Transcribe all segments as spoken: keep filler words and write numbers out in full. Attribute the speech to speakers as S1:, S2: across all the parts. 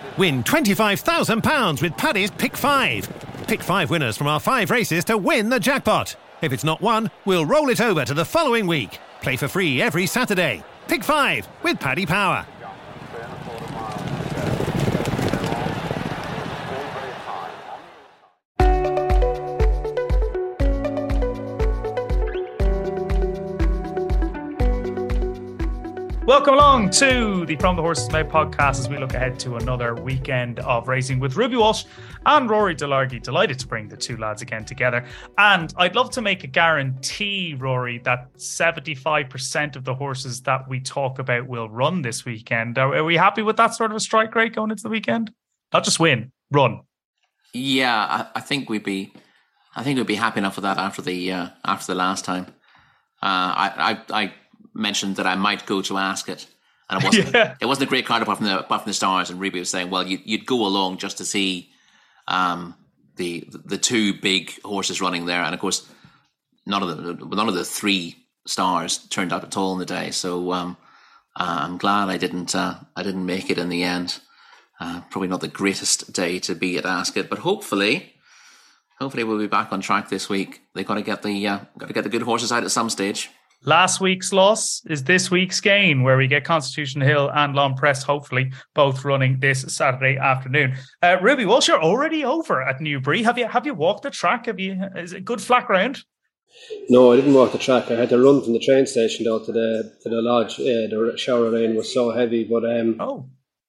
S1: Win twenty-five thousand pounds with Paddy's Pick five. Pick five winners from our five races to win the jackpot. If it's not won, we'll roll it over to the following week. Play for free every Saturday. Pick five with Paddy Power.
S2: Welcome along to the From the Horse's Mouth podcast as we look ahead to another weekend of racing with Ruby Walsh and Rory Delargy. Delighted to bring the two lads again together. And I'd love to make a guarantee, Rory, that seventy-five percent of the horses that we talk about will run this weekend. Are, are we happy with that sort of a strike rate going into the weekend? Not just win, run.
S3: Yeah, I, I think we'd be, I think we'd be happy enough with that after the uh, after the last time. Uh, I, I, I mentioned that I might go to Ascot, and it wasn't yeah. it wasn't a great card apart from the apart from the stars. And Ruby was saying, well, you, you'd go along just to see um, the the two big horses running there, and of course, none of the none of the three stars turned up at all in the day. So um, uh, I'm glad I didn't uh, I didn't make it in the end. Uh, probably not the greatest day to be at Ascot, but hopefully, hopefully we'll be back on track this week. They got to get the uh, got to get the good horses out at some stage.
S2: Last week's loss is this week's gain, where we get Constitution Hill and Long Press, hopefully, both running this Saturday afternoon. Uh, Ruby Walsh, you're already over at Newbury. Have you have you walked the track? Have you? Is it good flat ground?
S4: No, I didn't walk the track. I had to run from the train station though to the to the lodge. Uh, the shower rain was so heavy, but um,
S2: oh,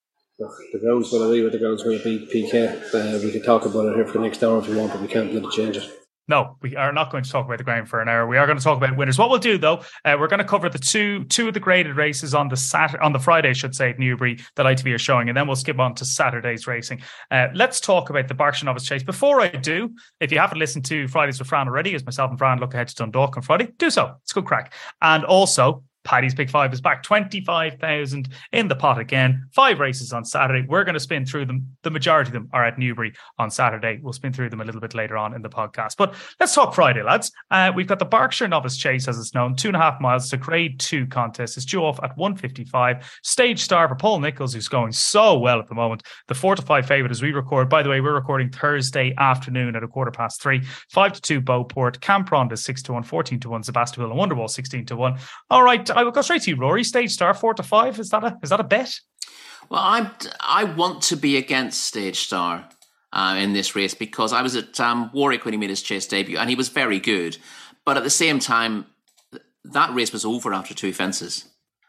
S4: the ground's going to be what the ground's going to be. P K. Uh, we could talk about it here for the next hour if you want, but we can't let it change it.
S2: No, we are not going to talk about the ground for an hour. We are going to talk about winners. What we'll do, though, uh, we're going to cover the two two of the graded races on the Saturday, on the Friday, I should say, at Newbury that I T V are showing, and then we'll skip on to Saturday's racing. Uh, let's talk about the Berkshire Novice Chase. Before I do, if you haven't listened to Fridays with Fran already, as myself and Fran look ahead to Dundalk on Friday, do so. It's a good crack. And also, Paddy's Pick five is back. twenty-five thousand in the pot again. Five races on Saturday. We're going to spin through them. The majority of them are at Newbury on Saturday. We'll spin through them a little bit later on in the podcast. But let's talk Friday, lads. Uh, we've got the Berkshire Novice Chase, as it's known. Two and a half miles. It's a grade two contest. It's due off at one fifty-five. Stage star for Paul Nichols, who's going so well at the moment. The four to five favourite as we record. By the way, we're recording Thursday afternoon at a quarter past three. Five to two Beauport. Camp Ronda six to one. fourteen to one Sebastopol and Wonderwall sixteen to one. All right. I will go straight to you, Rory. Stage star four to five. Is that a is that a bet?
S3: Well, I I want to be against Stage Star uh, in this race because I was at um, Warwick when he made his chase debut, and he was very good. But at the same time, that race was over after two fences.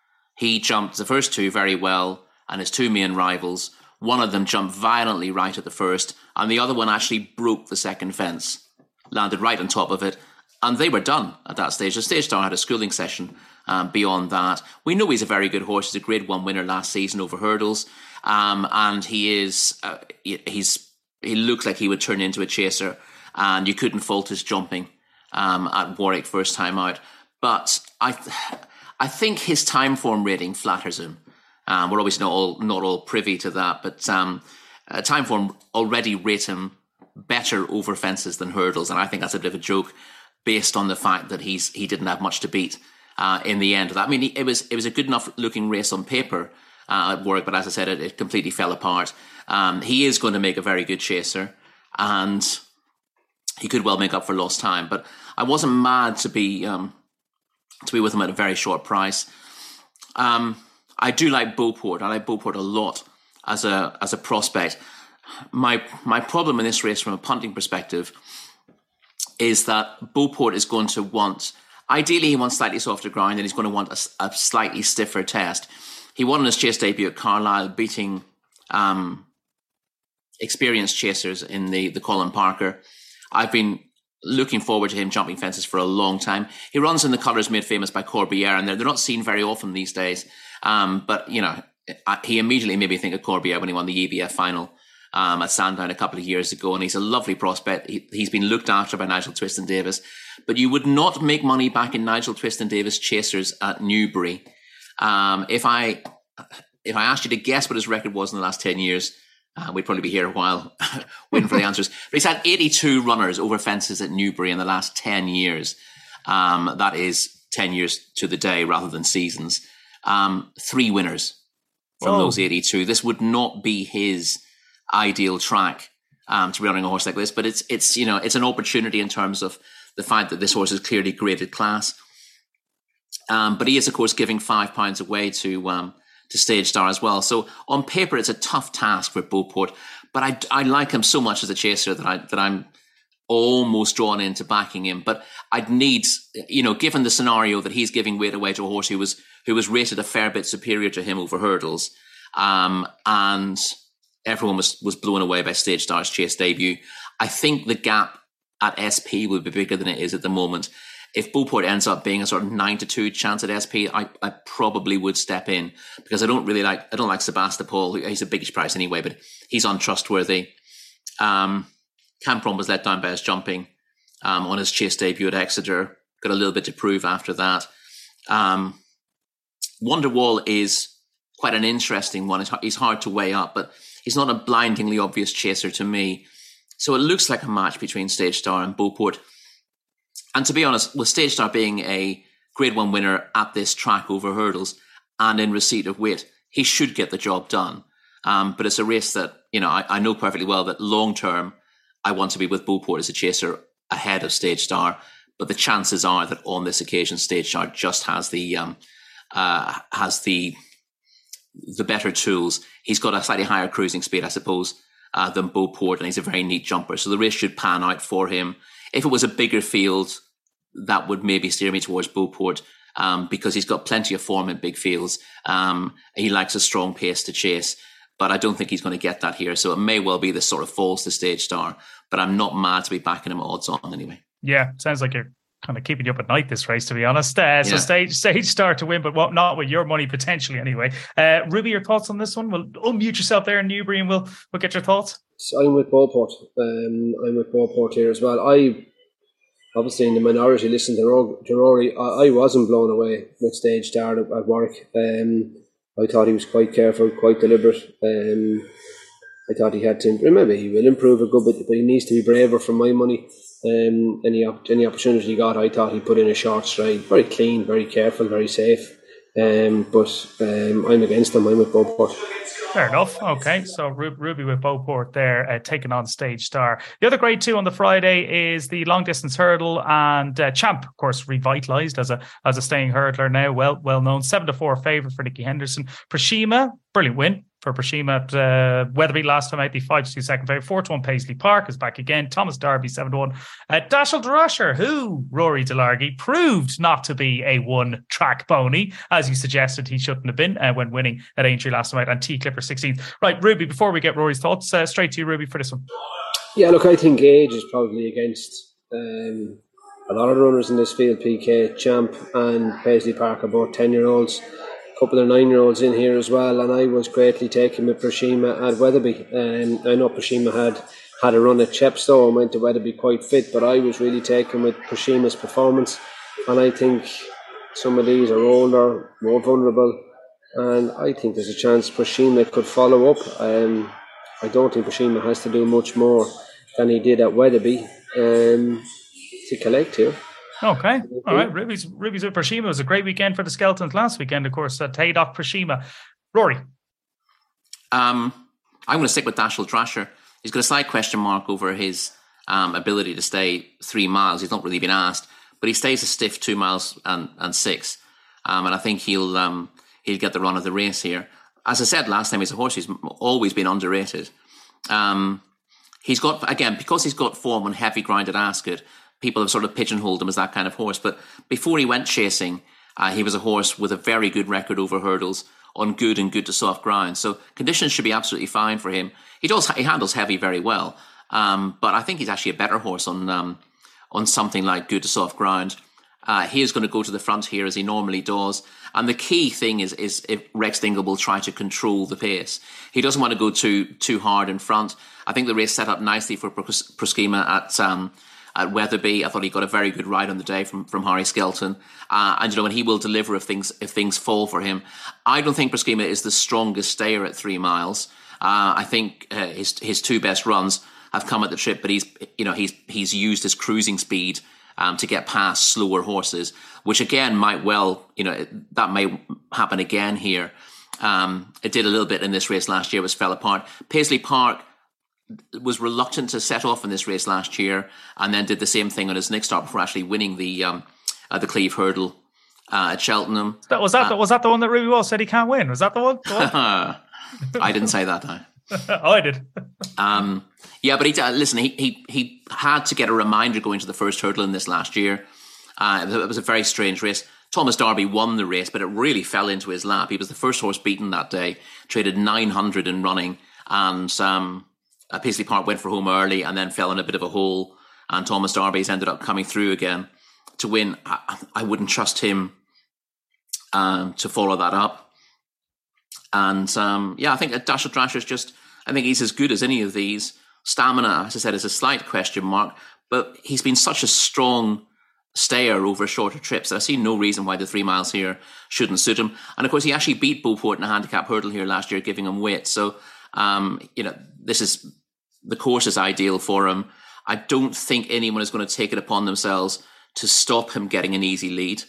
S3: He jumped the first two very well, and his two main rivals. One of them jumped violently right at the first, and the other one actually broke the second fence, landed right on top of it, and they were done at that stage. The Stage Star had a schooling session. Um, beyond that, we know he's a very good horse. He's a Grade One winner last season over hurdles, um, and he is uh, he's he looks like he would turn into a chaser, and you couldn't fault his jumping um, at Warwick first time out. But I th- I think his time form rating flatters him. Um, we're obviously not all not all privy to that, but um, uh, time form already rate him better over fences than hurdles, and I think that's a bit of a joke based on the fact that he's he didn't have much to beat. Uh, in the end of that, I mean, it was it was a good enough looking race on paper uh, at Warwick, but as I said, it, it completely fell apart. Um, he is going to make a very good chaser, and he could well make up for lost time. But I wasn't mad to be um, to be with him at a very short price. Um, I do like Beauport. I like Beauport a lot as a as a prospect. My my problem in this race, from a punting perspective, is that Beauport is going to want. Ideally, he wants slightly softer ground, and he's going to want a, a slightly stiffer test. He won in his chase debut at Carlisle, beating um, experienced chasers in the, the Colin Parker. I've been looking forward to him jumping fences for a long time. He runs in the colours made famous by Corbière, and they're, they're not seen very often these days. Um, but, you know, he immediately made me think of Corbière when he won the E B F final um, at Sandown a couple of years ago, and he's a lovely prospect. He, he's been looked after by Nigel Twiston-Davis. But you would not make money back in Nigel Twiston-Davis chasers at Newbury. Um, if I if I asked you to guess what his record was in the last ten years, uh, we'd probably be here a while waiting for the answers. But he's had eighty-two runners over fences at Newbury in the last ten years. Um, that is ten years to the day rather than seasons. Um, three winners. from
S2: Whoa.
S3: those eighty-two. This would not be his ideal track um, to be running a horse like this, but it's it's you know it's an opportunity in terms of the fact that this horse is clearly graded class. Um, but he is, of course, giving five pounds away to um, to Stage Star as well. So on paper, it's a tough task for Beauport. But I, I like him so much as a chaser that I that I'm almost drawn into backing him. But I'd need, you know, given the scenario that he's giving weight away to a horse who was who was rated a fair bit superior to him over hurdles, um, and everyone was was blown away by Stage Star's chase debut. I think the gap at S P will be bigger than it is at the moment. If Beauport ends up being a sort of nine to two chance at S P, I, I probably would step in because I don't really like I don't like Sebastopol. He's a biggish price anyway, but he's untrustworthy. Um, Campron was let down by his jumping um, on his chase debut at Exeter. Got a little bit to prove after that. Um, Wonderwall is quite an interesting one. He's hard to weigh up, but he's not a blindingly obvious chaser to me. So it looks like a match between Stage Star and Beauport. And to be honest, with Stage Star being a Grade One winner at this track over hurdles and in receipt of weight, he should get the job done. Um, but it's a race that, you know, I, I know perfectly well that long term, I want to be with Beauport as a chaser ahead of Stage Star. But the chances are that on this occasion, Stage Star just has the um, uh, has the the better tools. He's got a slightly higher cruising speed, I suppose, uh, than Beauport, and he's a very neat jumper. So the race should pan out for him. If it was a bigger field, that would maybe steer me towards Beauport um, because he's got plenty of form in big fields. Um, he likes a strong pace to chase, but I don't think he's going to get that here. So it may well be this sort of falls to Stage Star, but I'm not mad to be backing him odds on anyway.
S2: Yeah, sounds like you're kind of keeping you up at night, this race, to be honest. Uh, so
S3: yeah.
S2: stage stage Star to win, but what, not with your money potentially anyway. Uh, Ruby, your thoughts on this one? We'll unmute yourself there in Newbury and we'll we'll get your thoughts.
S4: So I'm with Beauport. Um, I'm with Beauport here as well. I obviously in the minority listen to Rory. I, I wasn't blown away with Stage Star at, at Warwick. Um, I thought he was quite careful, quite deliberate. Um, I thought he had to. Remember, he will improve a good bit, but he needs to be braver for my money. Um, any any opportunity he got, I thought he put in a short stride. Very clean, very careful, very safe. Um, but um, I'm against him. I'm with Beauport.
S2: Fair enough. Okay, so Ruby with Beauport there, uh, taking on Stage Star. The other grade two on the Friday is the long distance hurdle, and uh, Champ, of course, revitalised as a as a staying hurdler now, well well known. Seven to four favourite for Nicky Henderson. Prashima, brilliant win for Prashima at uh, Weatherby last time out. The five to two second favourite. Four to one Paisley Park is back again. Thomas Darby seven to one. Uh, Dashel Drosher, who Rory Delargy proved not to be a one track pony, as you suggested he shouldn't have been uh, when winning at Aintree last time out, and T Clipper sixteenth. Right, Ruby, before we get Rory's thoughts, uh, straight to you, Ruby, for this one.
S4: Yeah, look, I think age is probably against um, a lot of the runners in this field. P K, Champ and Paisley Park are both ten year olds. A couple of nine year olds in here as well, and I was greatly taken with Prashima at Weatherby. Um, I know Prashima had had a run at Chepstow and went to Weatherby quite fit, but I was really taken with Prashima's performance, and I think some of these are older, more vulnerable, and I think there's a chance Prashima could follow up. Um, I don't think Prashima has to do much more than he did at Weatherby um, to collect here.
S2: Okay, all right. Ruby's Ruby's with Prashima. It was a great weekend for the Skeletons last weekend, of course. Uh, Taydock Prashima. Rory.
S3: Um, I'm going to stick with Dashel Drosher. He's got a slight question mark over his um, ability to stay three miles. He's not really been asked, but he stays a stiff two miles and, and six. Um, and I think he'll um, he'll get the run of the race here. As I said last time, he's a horse who's always been underrated. Um, he's got, again, because he's got form on heavy ground at Ascot, people have sort of pigeonholed him as that kind of horse. But before he went chasing, uh, he was a horse with a very good record over hurdles on good and good to soft ground. So conditions should be absolutely fine for him. He does, he handles heavy very well. Um, but I think he's actually a better horse on um, on something like good to soft ground. Uh, he is going to go to the front here as he normally does. And the key thing is, is if Rex Dingle will try to control the pace. He doesn't want to go too too hard in front. I think the race set up nicely for Proskima at um, at Weatherby. I thought he got a very good ride on the day from, from Harry Skelton. Uh, and, you know, and he will deliver if things if things fall for him. I don't think Proskima is the strongest stayer at three miles. Uh, I think uh, his his two best runs have come at the trip, but he's you know he's he's used his cruising speed um, to get past slower horses, which again might well you know that may happen again here. Um, it did a little bit in this race last year, it was fell apart. Paisley Park was reluctant to set off in this race last year, and then did the same thing on his next start before actually winning the um, uh, the Cleve Hurdle uh, at Cheltenham.
S2: That was that. Uh, was that the one that Ruby Wall said he can't win? Was that the one? The one?
S3: I didn't say that. No.
S2: Oh, I did.
S3: um, yeah, but he uh, listen. He he he had to get a reminder going to the first hurdle in this last year. Uh, it was a very strange race. Thomas Darby won the race, but it really fell into his lap. He was the first horse beaten that day. Traded nine hundred in running, and um, uh, Paisley Park went for home early and then fell in a bit of a hole. And Thomas Darby's ended up coming through again to win. I, I wouldn't trust him um, to follow that up. And um, yeah, I think Dashel Drasher's just, I think he's as good as any of these. Stamina, as I said, is a slight question mark, but he's been such a strong stayer over shorter trips that I see no reason why the three miles here shouldn't suit him. And of course, he actually beat Beauport in a handicap hurdle here last year, giving him weight. So, um, you know, this is, the course is ideal for him. I don't think anyone is going to take it upon themselves to stop him getting an easy lead.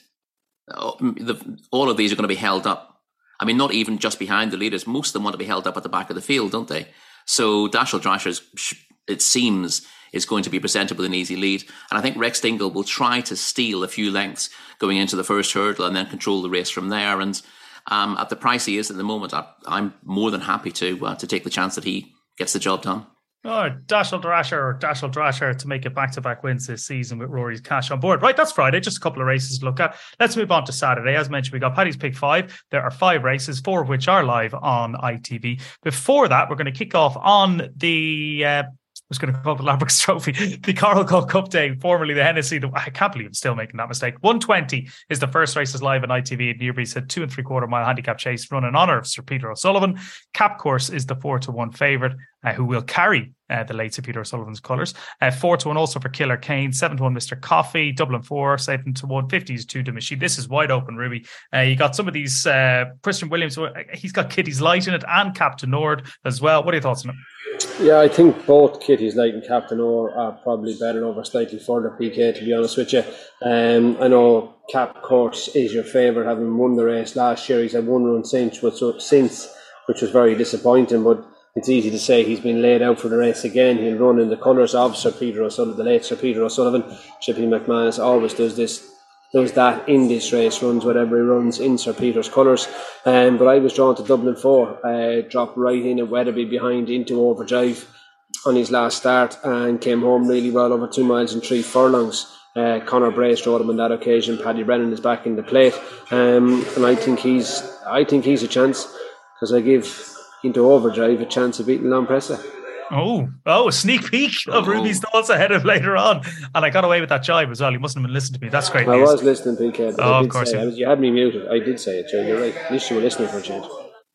S3: All of these are going to be held up. I mean, not even just behind the leaders. Most of them want to be held up at the back of the field, don't they? So Dashel Drasher's, it seems, is going to be presented with an easy lead. And I think Rex Dingle will try to steal a few lengths going into the first hurdle and then control the race from there. And um, at the price he is at the moment, I, I'm more than happy to uh, to take the chance that he gets the job done.
S2: Oh, Dashel Drasher or Dashel Drasher to make it back-to-back wins this season with Rory's cash on board. Right, that's Friday. Just a couple of races to look at. Let's move on to Saturday. As mentioned, we got Paddy's Pick Five. There are five races, four of which are live on I T V. Before that, we're going to kick off on the... Uh, I was going to call the Ladbrokes Trophy, the Coral Cup Cup Day, formerly the Hennessy. The, I can't believe I'm still making that mistake. one twenty is the first race is live on I T V at Newbury. Said two and three quarter mile handicap chase run in honour of Sir Peter O'Sullivan. Cap Course is the four to one favourite, uh, who will carry uh, the late Sir Peter O'Sullivan's colours. Uh, four to one also for Killer Kane. seven to one Mister Coffee. Dublin four. seven to one. fifty is two to Machine. This is wide open, Ruby. Uh, you got some of these. Uh, Christian Williams. He's got Kitty's Light in it and Captain Nord as well. What are your thoughts on it?
S4: Yeah, I think both Kitty's Light and Captain Or are probably better over slightly further, P K, to be honest with you. Um, I know Cap Course is your favourite, having won the race last year. He's had one run since, which, since, which was very disappointing, but it's easy to say he's been laid out for the race again. He'll run in the colours of Sir Peter O'Sullivan, the late Sir Peter O'Sullivan. Chippy McManus always does this. does that in this race, runs whatever he runs in Sir Peter's colours. Um, but I was drawn to Dublin four, uh, dropped right in at Weatherby behind into Overdrive on his last start and came home really well over two miles and three furlongs. Uh, Conor Brace rode him on that occasion. Paddy Brennan is back in the plate, um, and I think he's I think he's a chance, because I give into Overdrive a chance of beating Lampresa.
S2: Oh, oh, a sneak peek of oh. Ruby's thoughts ahead of later on. And I got away with that jibe as well. You mustn't have been listening to me. That's great
S4: I
S2: news.
S4: was listening, P K.
S2: Oh, of course.
S4: Say, I was, you had me muted. I did say it, Joe. You're right. At least you were listening for a change.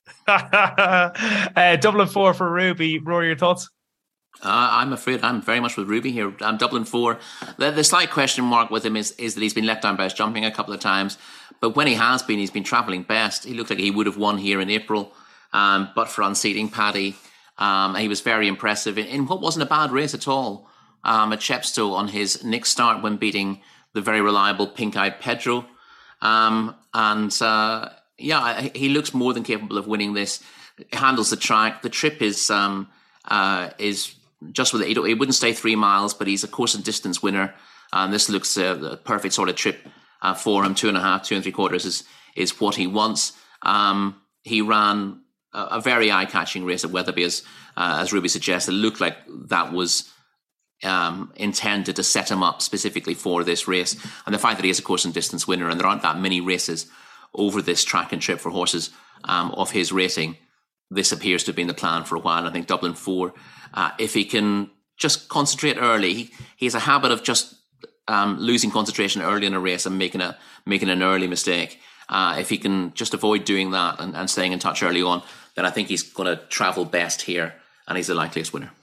S2: uh, Dublin four for Ruby. Rory, your thoughts?
S3: Uh, I'm afraid I'm very much with Ruby here. I'm Dublin four. The, the slight question mark with him is, is that he's been let down by his jumping a couple of times. But when he has been, he's been travelling best. He looked like he would have won here in April. Um, but for unseating Paddy, um, he was very impressive in, in what wasn't a bad race at all um, at Chepstow on his next start when beating the very reliable Pink-Eyed Pedro. Um, and uh, yeah, he looks more than capable of winning this. He handles the track. The trip is um, uh, is just with it. He wouldn't stay three miles, but he's a course and distance winner. And this looks uh, the perfect sort of trip uh, for him. Two and a half, two and three quarters is is what he wants. Um, he ran a, a very eye-catching race at Weatherby, as uh, as Ruby suggested. It looked like that was um, intended to set him up specifically for this race. And the fact that he is a course and distance winner, and there aren't that many races over this track and trip for horses um, of his rating, this appears to have been the plan for a while. I think Dublin four, uh, if he can just concentrate early, he, he has a habit of just um, losing concentration early in a race and making a making an early mistake. Uh, if he can just avoid doing that and, and staying in touch early on, then I think he's going to travel best here, and he's the likeliest winner.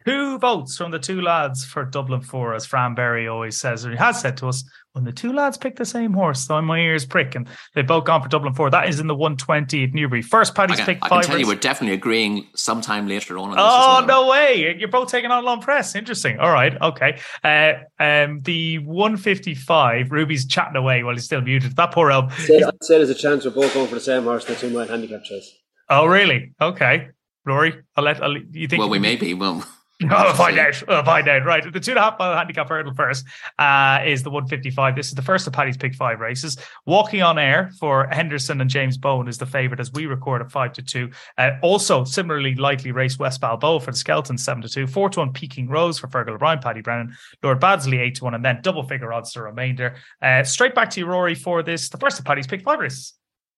S2: Who votes from the two lads for Dublin Four, as Fran Berry always says, or he has said to us, when the two lads pick the same horse, so my ears prick, and they've both gone for Dublin Four. That is in the one twenty at Newbury. First, Paddy's
S3: I can,
S2: pick
S3: I
S2: five.
S3: can tell
S2: race.
S3: you we're definitely agreeing sometime later on. In this
S2: oh,
S3: as well.
S2: No way. You're both taking on Long Press. Interesting. All right. Okay. Uh, um, the one fifty-five, Ruby's chatting away while he's still muted. That poor elf.
S4: I'd say, I'd say there's a chance we're both going for the same horse in the two mile handicap choice.
S2: Oh, really? Okay. Rory, I'll let I'll, you think.
S3: Well, we may be. Well,
S2: I'll find out. I'll find out. Right. The two and a half mile handicap hurdle first uh, is the one fifty-five. This is the first of Paddy's Pick Five races. Walking on Air for Henderson and James Bowen is the favourite as we record at five to two. Uh, also, similarly likely race West Balboa for the Skelton seven to two. Four to one Peking Rose for Fergal O'Brien, Paddy Brennan, Lord Badsley eight to one, and then double figure odds the remainder. Uh, straight back to you, Rory, for this, the first of Paddy's Pick Five races.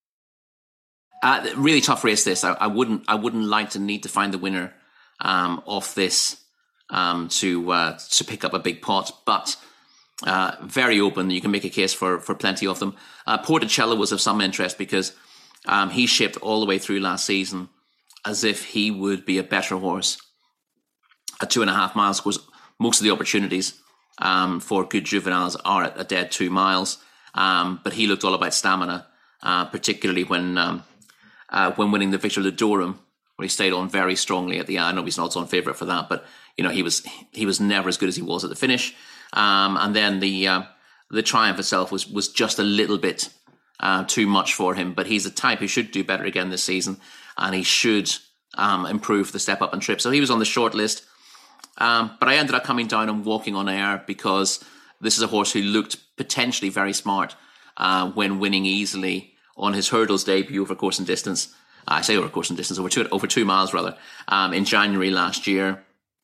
S3: Uh, really tough race. This I, I wouldn't. I wouldn't like to need to find the winner um, of this um, to uh, to pick up a big pot, but uh, very open. You can make a case for for plenty of them. Uh, Porticello was of some interest because um, he shipped all the way through last season as if he would be a better horse at two and a half miles. Of course, most of the opportunities um, for good juveniles are at a dead two miles, um, but he looked all about stamina, uh, particularly when. Um, Uh, when winning the Victor de Durham, where he stayed on very strongly at the end. I know he's not on favourite for that, but you know he was he was never as good as he was at the finish. Um, and then the uh, the Triumph itself was was just a little bit uh, too much for him. But he's a type who should do better again this season, and he should um, improve the step up and trip. So he was on the short list. Um, but I ended up coming down and Walking on Air because this is a horse who looked potentially very smart uh, when winning easily on his hurdles debut over course and distance. Uh, I say over course and distance, over two, over two miles rather, um, in January last year.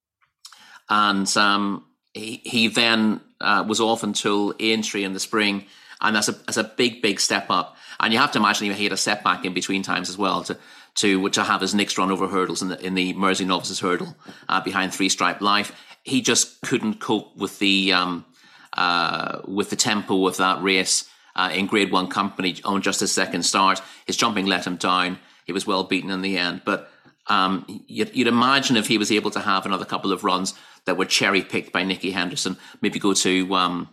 S3: And um, he, he then uh, was off until Aintree in the spring. And that's a, that's a big, big step up. And you have to imagine he had a setback in between times as well to to, to have his next run over hurdles in the, in the Mersey Novices hurdle uh, behind Three Stripe Life. He just couldn't cope with the, um, uh, with the tempo of that race. Uh, in Grade One company on just his second start. His jumping let him down. He was well beaten in the end. But um, you'd, you'd imagine if he was able to have another couple of runs that were cherry picked by Nicky Henderson, maybe go to um,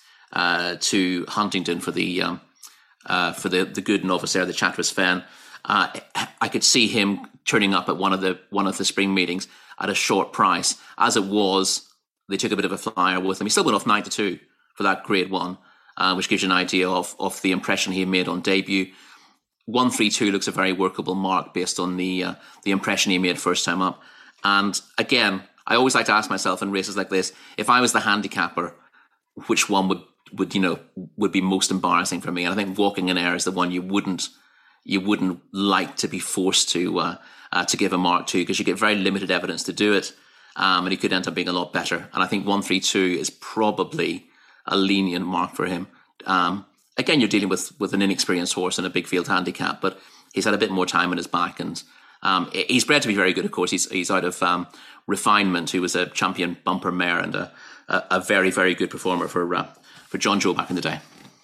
S3: uh, to Huntingdon for the um, uh, for the, the good novice there, the Chatteras Fen. Uh, I could see him turning up at one of the one of the spring meetings at a short price. As it was, they took a bit of a flyer with him. He still went off nine to two for that Grade One. Uh, which gives you an idea of, of the impression he made on debut. one three two looks a very workable mark based on the uh, the impression he made first time up. And again, I always like to ask myself in races like this, if I was the handicapper, which one would, would you know would be most embarrassing for me? And I think Walking on Air is the one you wouldn't you wouldn't like to be forced to uh, uh, to give a mark to, because you get very limited evidence to do it, um, and he could end up being a lot better. And I think one three two is probably a lenient mark for him. Um, again, you're dealing with with an inexperienced horse in a big field handicap, but he's had a bit more time in his back, and um, he's bred to be very good. Of course, he's he's out of um, Refinement, who was a champion bumper mare and a a, a very very good performer for uh, for John Joe back in the day.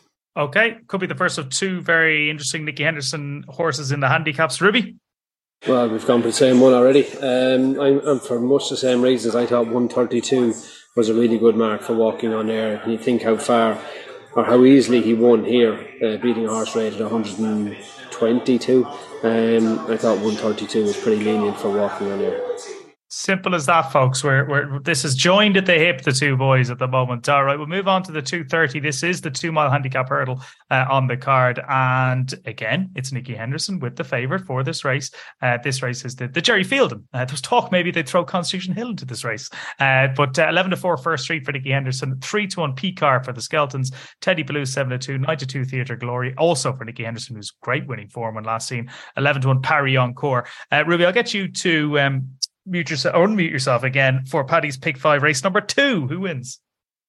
S2: Okay, could be the first of two very interesting Nicky Henderson horses in the handicaps. Ruby?
S4: Well, we've gone for the same one already. Um, I'm, I'm for much the same reasons. I thought one thirty-two was a really good mark for Walking on Air. And you think how far or how easily he won here, uh, beating a horse rated one twenty-two. Um, I thought one thirty-two was pretty lenient for Walking on Air.
S2: Simple as that, folks. We're, we're, this is joined at the hip, the two boys at the moment. All right, we'll move on to the two thirty. This is the two-mile handicap hurdle uh, on the card. And again, it's Nicky Henderson with the favourite for this race. Uh, this race is the, the Jerry Fielding. Uh, there was talk maybe they'd throw Constitution Hill into this race. Uh, but uh, eleven to four First Street for Nicky Henderson, three to one P-Car for the Skeltons, Teddy Blue seven to two, nine to two Theatre Glory, also for Nicky Henderson, who's great winning form when last seen, eleven to one Paris Encore. Uh, Ruby, I'll get you to... Um, mute yourself or unmute yourself again for Paddy's Pick Five race number two. Who wins?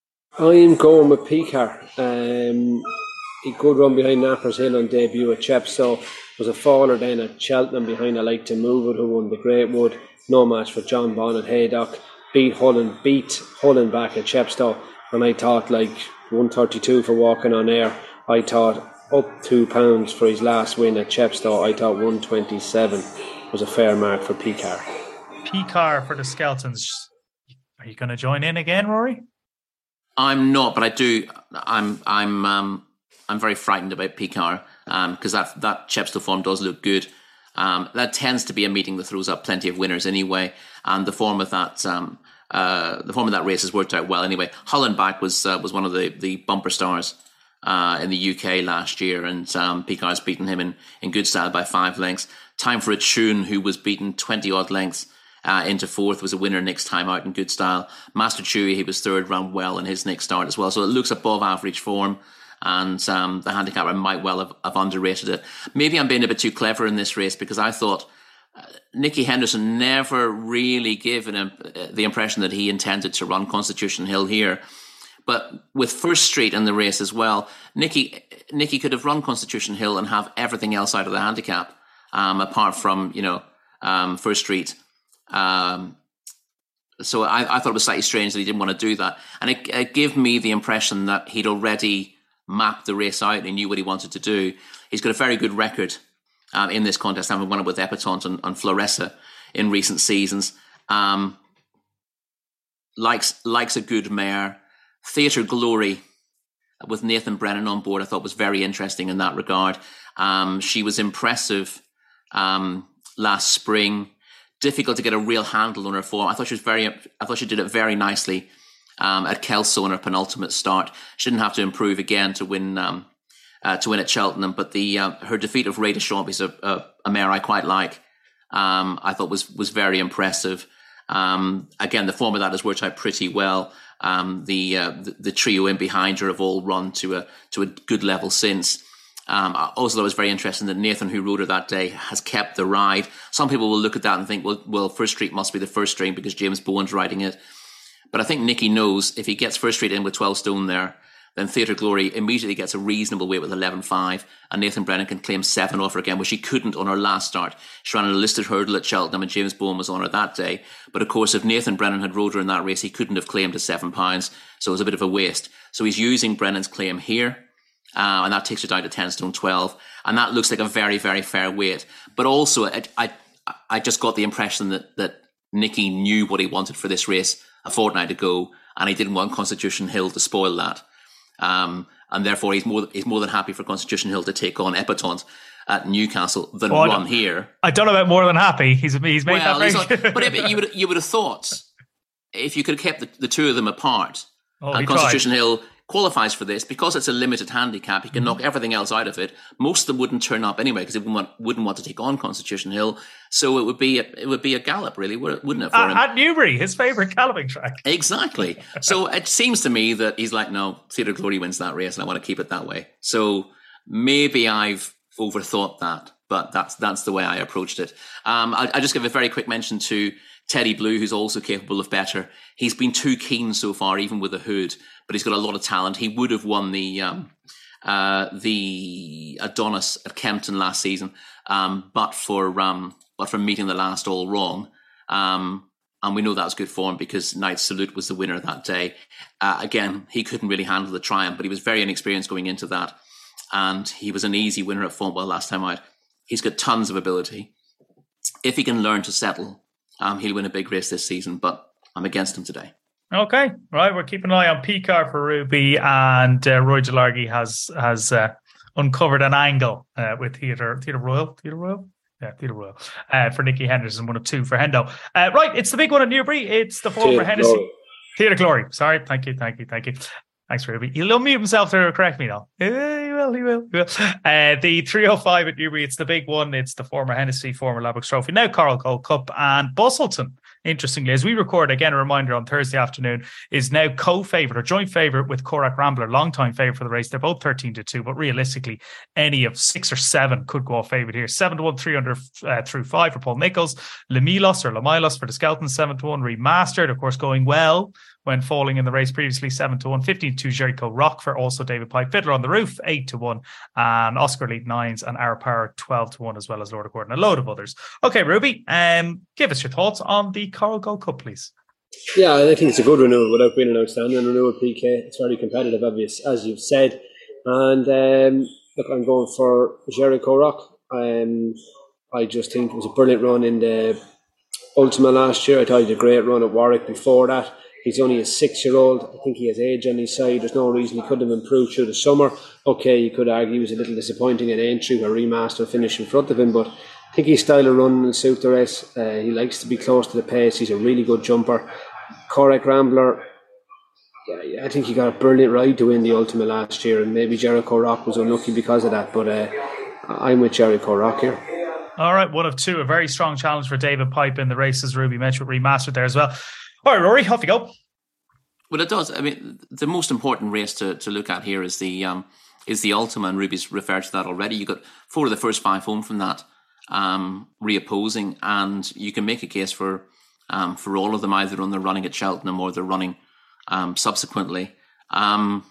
S4: I'm going with P-Car. Um, he could run behind Nappers Hill on debut at Chepstow. Was a faller then at Cheltenham behind I Like to Move It, who won the Great Wood. No match for John Bonnet Haydock. Beat Holland, beat Holland back at Chepstow. And I thought like one thirty-two for Walking on Air. I thought up two pounds for his last win at Chepstow. I thought one twenty-seven was a fair mark for P-Car.
S2: P-Car for the Skeltons. Are you going to join in again, Rory?
S3: I'm not, but I do. I'm I'm um, I'm very frightened about Picard because um, that that Chepstow form does look good. Um, that tends to be a meeting that throws up plenty of winners anyway, and the form of that um, uh, the form of that race has worked out well anyway. Hollenbach was uh, was one of the, the bumper stars uh, in the U K last year, and um, Picard's beaten him in, in good style by five lengths. Time for a Tune, who was beaten twenty odd lengths uh, into fourth, was a winner next time out in good style. Master Chewy, he was third, ran well in his next start as well, so it looks above average form. And um, the handicapper might well have, have underrated it. Maybe I'm being a bit too clever in this race because I thought uh, Nicky Henderson never really gave an, uh, the impression that he intended to run Constitution Hill here. But with First Street in the race as well, Nicky Nicky could have run Constitution Hill and have everything else out of the handicap, um, apart from, you know, um, First Street. Um, so I, I thought it was slightly strange that he didn't want to do that. And it, it gave me the impression that he'd already mapped the race out and he knew what he wanted to do. He's got a very good record um, in this contest, having won it with Epatante and, and Floressa in recent seasons. Um, likes likes a good mare. Theatre Glory with Nathan Brennan on board I thought was very interesting in that regard. Um, she was impressive um, last spring. Difficult to get a real handle on her form. I thought she was very. I thought she did it very nicely Um, at Kelso in her penultimate start. She didn't have to improve again to win um, uh, to win at Cheltenham, but the uh, her defeat of Ray Deschamps is a, a, a mare I quite like. Um, I thought was was very impressive. Um, again, the form of that has worked out pretty well. Um, the, uh, the the trio in behind her have all run to a to a good level since. Um, also, it was very interesting that Nathan, who rode her that day, has kept the ride. Some people will look at that and think, well, well, First Street must be the first string because James Bowen's riding it. But I think Nicky knows if he gets First Street in with twelve stone there, then Theatre Glory immediately gets a reasonable weight with eleven five, and Nathan Brennan can claim seven off her again, which she couldn't on her last start. She ran a listed hurdle at Cheltenham, and James Bowen was on her that day. But of course, if Nathan Brennan had rode her in that race, he couldn't have claimed a seven pounds, so it was a bit of a waste. So he's using Brennan's claim here, uh, and that takes her down to ten stone twelve, and that looks like a very, very fair weight. But also, I, I, I just got the impression that that Nicky knew what he wanted for this race a fortnight ago, and he didn't want Constitution Hill to spoil that. Um, and therefore, he's more he's more than happy for Constitution Hill to take on Epatante at Newcastle than
S2: well,
S3: run here.
S2: I don't know about more than happy. He's he's made
S3: well,
S2: that very
S3: not, but you would you would have thought if you could have kept the, the two of them apart,
S2: oh,
S3: and Constitution tried. Hill qualifies for this because it's a limited handicap. He can mm-hmm. knock everything else out of it. Most of them wouldn't turn up anyway because they wouldn't want, wouldn't want to take on Constitution Hill. So it would be a, it would be a gallop, really, wouldn't it? For
S2: uh,
S3: him
S2: at Newbury, his favourite galloping track.
S3: Exactly. So it seems to me that he's like, no, Theatre Glory wins that race, and I want to keep it that way. So maybe I've overthought that, but that's that's the way I approached it. Um, I, I just give a very quick mention to Teddy Blue, who's also capable of better. He's been too keen so far, even with a hood, but he's got a lot of talent. He would have won the um, uh, the Adonis at Kempton last season, um, but for um, but for meeting the last all wrong. Um, and we know that's good form because Knight's Salute was the winner that day. Uh, again, he couldn't really handle the triumph, but he was very inexperienced going into that. And he was an easy winner at Fontwell last time out. He's got tons of ability. If he can learn to settle, um, he'll win a big race this season, but I'm against him today.
S2: Okay, right. We're keeping an eye on Picard for Ruby, and uh, Roy Gelargy has has uh, uncovered an angle uh, with Theatre Theatre Royal. Theatre Royal? Yeah, Theatre Royal. Uh, for Nicky Henderson, one of two for Hendo. Uh, right, it's the big one at Newbury. It's the four for Hennessy. Glory. Theatre Glory. Sorry, thank you, thank you, thank you. Thanks, Ruby. He'll unmute himself to correct me now. He will, he will, he will. Uh, the three oh five at Newbury, it's the big one. It's the former Hennessy, former Ladbrokes Trophy, now Coral Gold Cup. And Busselton, interestingly, as we record, again, a reminder on Thursday afternoon, is now co-favourite or joint favourite with Korak Rambler, long-time favourite for the race. They're both thirteen to two, but realistically, any of six or seven could go off favourite here. seven to one, three hundred uh, through five for Paul Nichols. Lemilos or Lemilos for the Skelton, seven to one, remastered, of course, going well when falling in the race previously, seven to one, fifteen to two, Jericho Rock for also David Pipe. Fiddler on the Roof, eight to one, and Oscar Elite nines and Our Power, twelve to one, as well as Lord of Gordon, a load of others. Okay, Ruby, um, give us your thoughts on the Coral Gold Cup, please.
S4: Yeah, I think it's a good renewal without being an outstanding renewal, P K. It's very competitive, obvious, as you've said. And um, look, I'm going for Jericho Rock. Um, I just think it was a brilliant run in the Ultima last year. I thought he did a great run at Warwick before that. He's only a six-year-old. I think he has age on his side. There's no reason he couldn't have improved through the summer. Okay, you could argue he was a little disappointing at entry, where Remaster finished in front of him, but I think his style of running will suit the race. Uh, he likes to be close to the pace. He's a really good jumper. Corach Rambler, yeah, I think he got a brilliant ride to win the Ultima last year, and maybe Jericho Rock was unlucky because of that, but uh, I'm with Jericho Rock here.
S2: All right, one of two. A very strong challenge for David Pipe in the races. Ruby mentioned Remastered there as well. All right, Rory, off you go.
S3: Well, it does. I mean, the most important race to, to look at here is the um, is the Ultima, and Ruby's referred to that already. You got four of the first five home from that, um, reopposing, and you can make a case for um, for all of them, either on the running at Cheltenham or they're running um, subsequently. Um,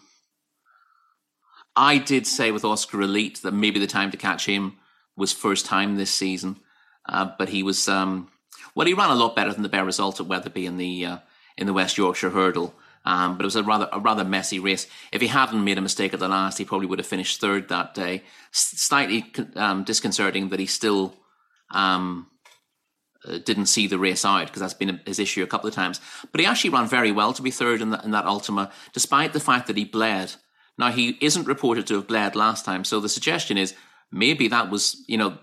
S3: I did say with Oscar Elite that maybe the time to catch him was first time this season, uh, but he was um, well, he ran a lot better than the bare result at Wetherby in the uh, in the West Yorkshire Hurdle. Um, but it was a rather a rather messy race. If he hadn't made a mistake at the last, he probably would have finished third that day. S- slightly um, disconcerting that he still um, uh, didn't see the race out, because that's been a, his issue a couple of times. But he actually ran very well to be third in, the, in that Ultima, despite the fact that he bled. Now, he isn't reported to have bled last time, so the suggestion is maybe that was, you know,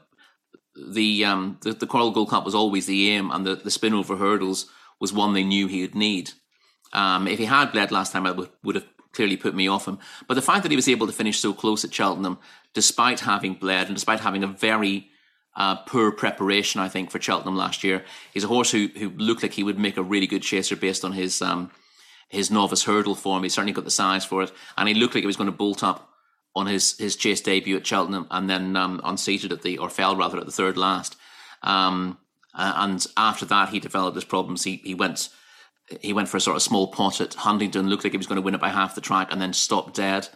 S3: the um, the, the Coral Gold Cup was always the aim, and the, the spin over hurdles was one they knew he would need. Um, if he had bled last time, I would, would have clearly put me off him. But the fact that he was able to finish so close at Cheltenham, despite having bled and despite having a very uh, poor preparation, I think, for Cheltenham last year, he's a horse who who looked like he would make a really good chaser based on his um, his novice hurdle form. He certainly got the size for it, and he looked like he was going to bolt up on his his chase debut at Cheltenham, and then um, unseated at the or fell rather at the third last. Um, uh, and after that, he developed his problems. He he went. He went for a sort of small pot at Huntingdon, looked like he was going to win it by half the track, and then stopped dead.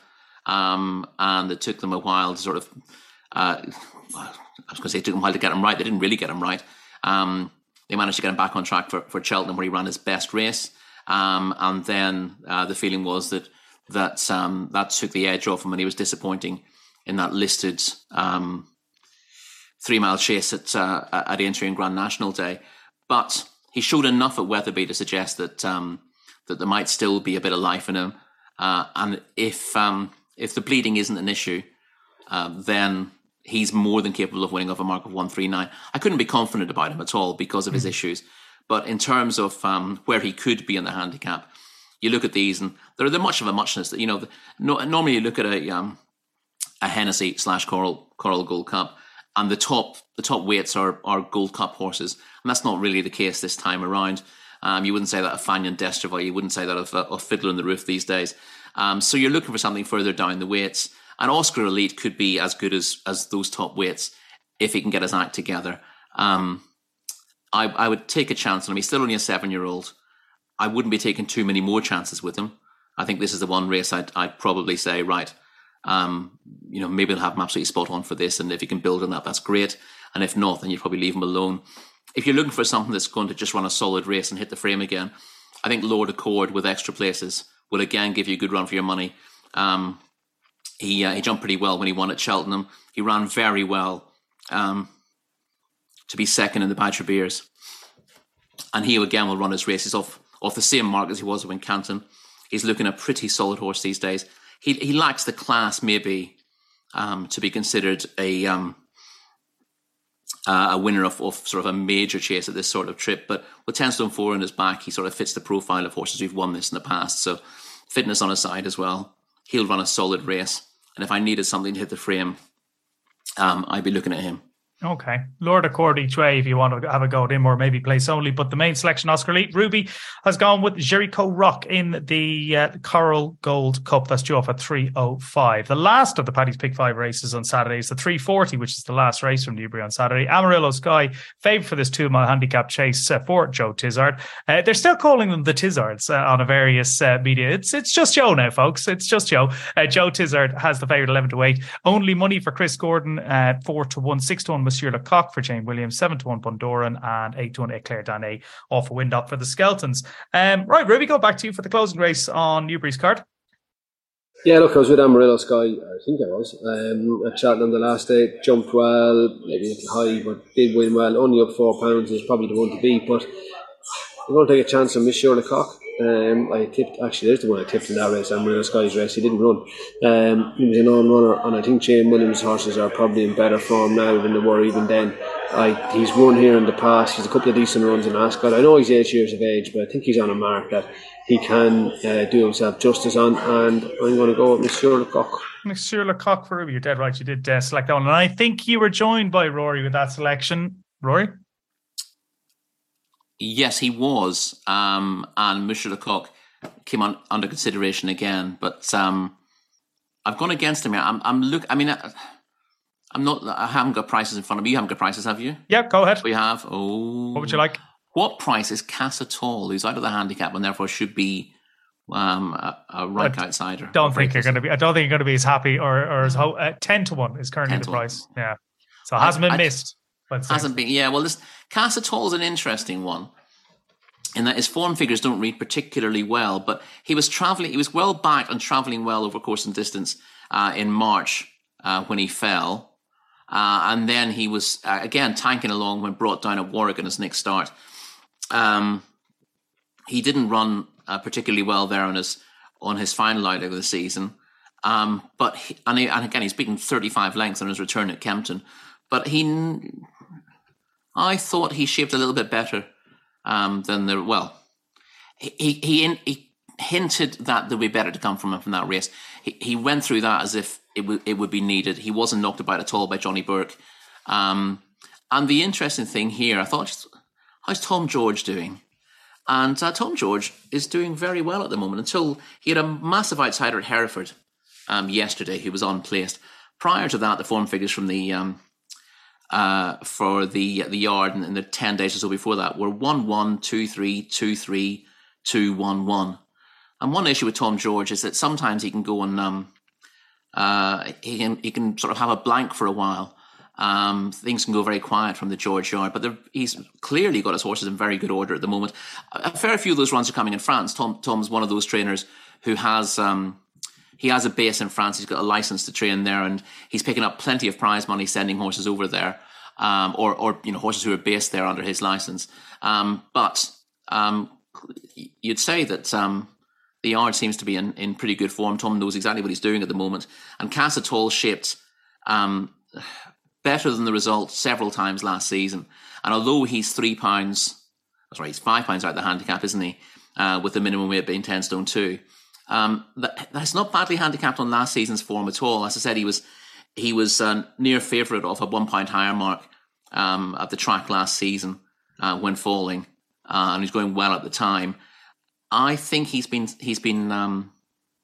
S3: Um, and it took them a while to sort of, uh, I was going to say it took them a while to get him right. They didn't really get him right. Um, they managed to get him back on track for, for Cheltenham, where he ran his best race. Um, and then uh, the feeling was that that um, that took the edge off him, and he was disappointing in that listed um, three-mile chase at, uh, at Aintree and Grand National Day. But he showed enough at Wetherby to suggest that um, that there might still be a bit of life in him, uh, and if um, if the bleeding isn't an issue, uh, then he's more than capable of winning off a mark of one thirty-nine. I couldn't be confident about him at all because of his issues, but in terms of um, where he could be in the handicap, you look at these and they're they're much of a muchness that you know. The, no, normally you look at a um, a Hennessy slash Coral Coral Gold Cup, and the top the top weights are are Gold Cup horses. And that's not really the case this time around. Um, you wouldn't say that of Fagnon Destrevaux. You wouldn't say that of, uh, of Fiddler on the Roof these days. Um, so you're looking for something further down the weights. And Oscar Elite could be as good as as those top weights if he can get his act together. Um, I, I would take a chance on him. He's still only a seven-year-old. I wouldn't be taking too many more chances with him. I think this is the one race I'd, I'd probably say, right, um, you know, maybe I'll have him absolutely spot on for this. And if he can build on that, that's great. And if not, then you'd probably leave him alone. If you're looking for something that's going to just run a solid race and hit the frame again, I think Lord Accord with extra places will again give you a good run for your money. Um, he uh, he jumped pretty well when he won at Cheltenham. He ran very well um, to be second in the Badger Beers. And he again will run his races off, off the same mark as he was at Wincanton. He's looking a pretty solid horse these days. He he lacks the class maybe um, to be considered a... Um, Uh, a winner of, of sort of a major chase at this sort of trip, but with ten stone four in his back, he sort of fits the profile of horses who've won this in the past. So fitness on his side as well. He'll run a solid race, and if I needed something to hit the frame, um, I'd be looking at him.
S2: Okay. Lord Accord each way if you want to have a go at him, or maybe place only. But the main selection, Oscar Elite, Ruby has gone with Jericho Rock in the uh, Coral Gold Cup. That's due off at three oh five. The last of the Paddy's Pick five races on Saturday is the three forty, which is the last race from Newbury on Saturday. Amarillo Sky, favourite for this two-mile handicap chase uh, for Joe Tizzard. Uh, they're still calling them the Tizzards uh, on a various uh, media. It's it's just Joe now, folks. It's just Joe. Uh, Joe Tizzard has the favourite eleven to eight. Only money for Chris Gordon, uh, four to one, six to one Monsieur Lecoq for Jane Williams, seven to one Bundoran, and eight to one Eclair Danet off a wind up for the Skeltons. Um, right, Ruby, go back to you for the closing race on Newbury's card.
S4: Yeah, look, I was with Amarillo Sky, I think I was, um, at Cheltenham the last day. Jumped well, maybe a little high, but did win well. Only up four pounds is probably the one to beat, but I'm going to take a chance on Monsieur Lecoq. Um, I tipped, actually, there's the one I tipped in that race, Amarillo Skies race. He didn't run. Um, he was an on runner, and I think Shane Williams' horses are probably in better form now than they were even then. I, he's won here in the past. He's a couple of decent runs in Ascot. I know he's eight years of age, but I think he's on a mark that he can uh, do himself justice on, and I'm going to go with Monsieur Lecoq.
S2: Monsieur Lecoq for Ruby. You're dead right. You did uh, select that one, and I think you were joined by Rory with that selection. Rory?
S3: Yes, he was, um, and Monsieur Lecoq came on under consideration again. But um, I've gone against him here. I'm, I'm look. I mean, I, I'm not. I haven't got prices in front of me. You haven't got prices, have you?
S2: Yeah, go ahead.
S3: We have. Oh,
S2: what would you like?
S3: What price is Casa Tall, who's out of the handicap and therefore should be um, a, a rank I outsider?
S2: Don't think you're going to be. I don't think you're going to be as happy or or as ho- uh, ten to one is currently the price. Yeah, so it hasn't I, been I, missed.
S3: Hasn't been. Yeah. Well, this Casa Tall is an interesting one, in that his form figures don't read particularly well, but he was traveling, he was well back and traveling well over course and distance uh, in March uh, when he fell. Uh, and then he was, uh, again, tanking along when brought down at Warwick in his next start. Um, he didn't run uh, particularly well there on his on his final leg of the season. Um, but he, and, he, and again, he's beaten thirty-five lengths on his return at Kempton. But he, I thought he shaped a little bit better. Um, then there, well, he he, in, he hinted that there would be better to come from him from that race. He he went through that as if it would it would be needed. He wasn't knocked about at all by Johnny Burke. Um, and the interesting thing here, I thought, just, how's Tom George doing? And uh, Tom George is doing very well at the moment. Until he had a massive outsider at Hereford um, yesterday, who was unplaced. Prior to that, the form figures from the um, Uh, for the the yard in, in the ten days or so before that were one one, two three, two three, two one one. And one issue with Tom George is that sometimes he can go and um, uh, he can he can sort of have a blank for a while. Um, things can go very quiet from the George yard, but he's clearly got his horses in very good order at the moment. A fair few of those runs are coming in France. Tom Tom's one of those trainers who has um, he has a base in France. He's got a license to train there, and he's picking up plenty of prize money sending horses over there, um, or or you know horses who are based there under his license. Um, but um, you'd say that um, the yard seems to be in, in pretty good form. Tom knows exactly what he's doing at the moment, and Casa Tall shaped um, better than the result several times last season. And although he's three pounds, sorry, he's five pounds out of the handicap, isn't he? Uh, with the minimum weight being ten stone two. Um, that, that's not badly handicapped on last season's form at all. As I said, he was he was uh, near favourite off a one pound higher mark um, at the track last season uh, when falling, uh, and he's going well at the time. I think he's been he's been um,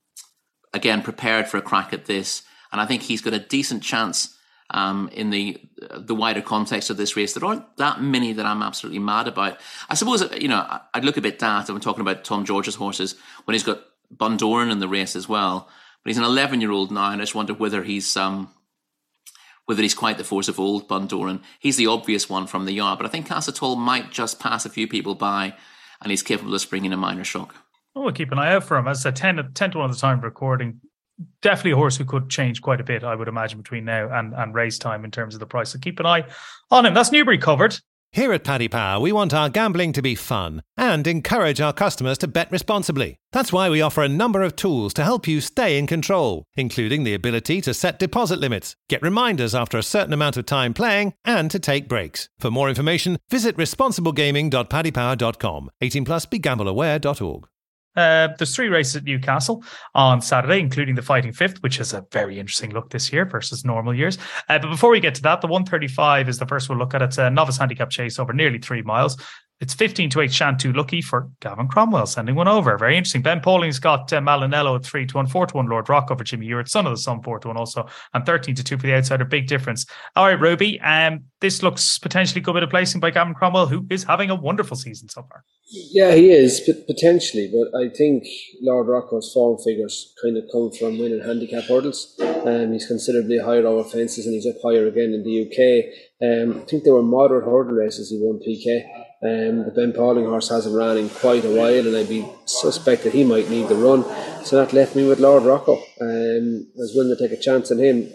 S3: again prepared for a crack at this, and I think he's got a decent chance um, in the the wider context of this race. There aren't that many that I'm absolutely mad about. I suppose you know I'd look a bit daft if I'm talking about Tom George's horses when he's got Bundoran in the race as well, but he's an eleven-year-old now, and I just wonder whether he's um, whether he's quite the force of old Bundoran. He's the obvious one from the yard, but I think Casa Tall might just pass a few people by, and he's capable of springing a minor shock.
S2: Oh, we'll keep an eye out for him. As I said, ten, ten to one at the time of recording. Definitely a horse who could change quite a bit, I would imagine, between now and, and race time in terms of the price. So keep an eye on him. That's Newbury covered.
S1: Here at Paddy Power, we want our gambling to be fun and encourage our customers to bet responsibly. That's why we offer a number of tools to help you stay in control, including the ability to set deposit limits, get reminders after a certain amount of time playing, and to take breaks. For more information, visit responsible gaming dot paddy power dot com. eighteen plus, be gamble aware dot org.
S2: Uh, there's three races at Newcastle on Saturday, including the Fighting Fifth, which is a very interesting look this year versus normal years. Uh, but before we get to that, the one thirty-five is the first we'll look at. It's a novice handicap chase over nearly three miles. It's fifteen to eight Shantou Lucky for Gavin Cromwell, sending one over. Very interesting. Ben Pauling's got uh, Malinello at three to one, four to one Lord Rock over Jimmy Ewart, Son of the Sun four to one also, and thirteen to two for the outsider. Big difference. All right, Ruby, um, this looks potentially good bit of placing by Gavin Cromwell, who is having a wonderful season so far.
S4: Yeah, he is, potentially, but I think Lord Rocco's form figures kind of come from winning handicap hurdles. Um, he's considerably higher over fences, and he's up higher again in the U K. Um, I think they were moderate hurdle races he won P K. Um, the Ben Pauling horse hasn't ran in quite a while, and I'd be suspect that he might need the run. So that left me with Lord Rocco. Um, I was willing to take a chance on him.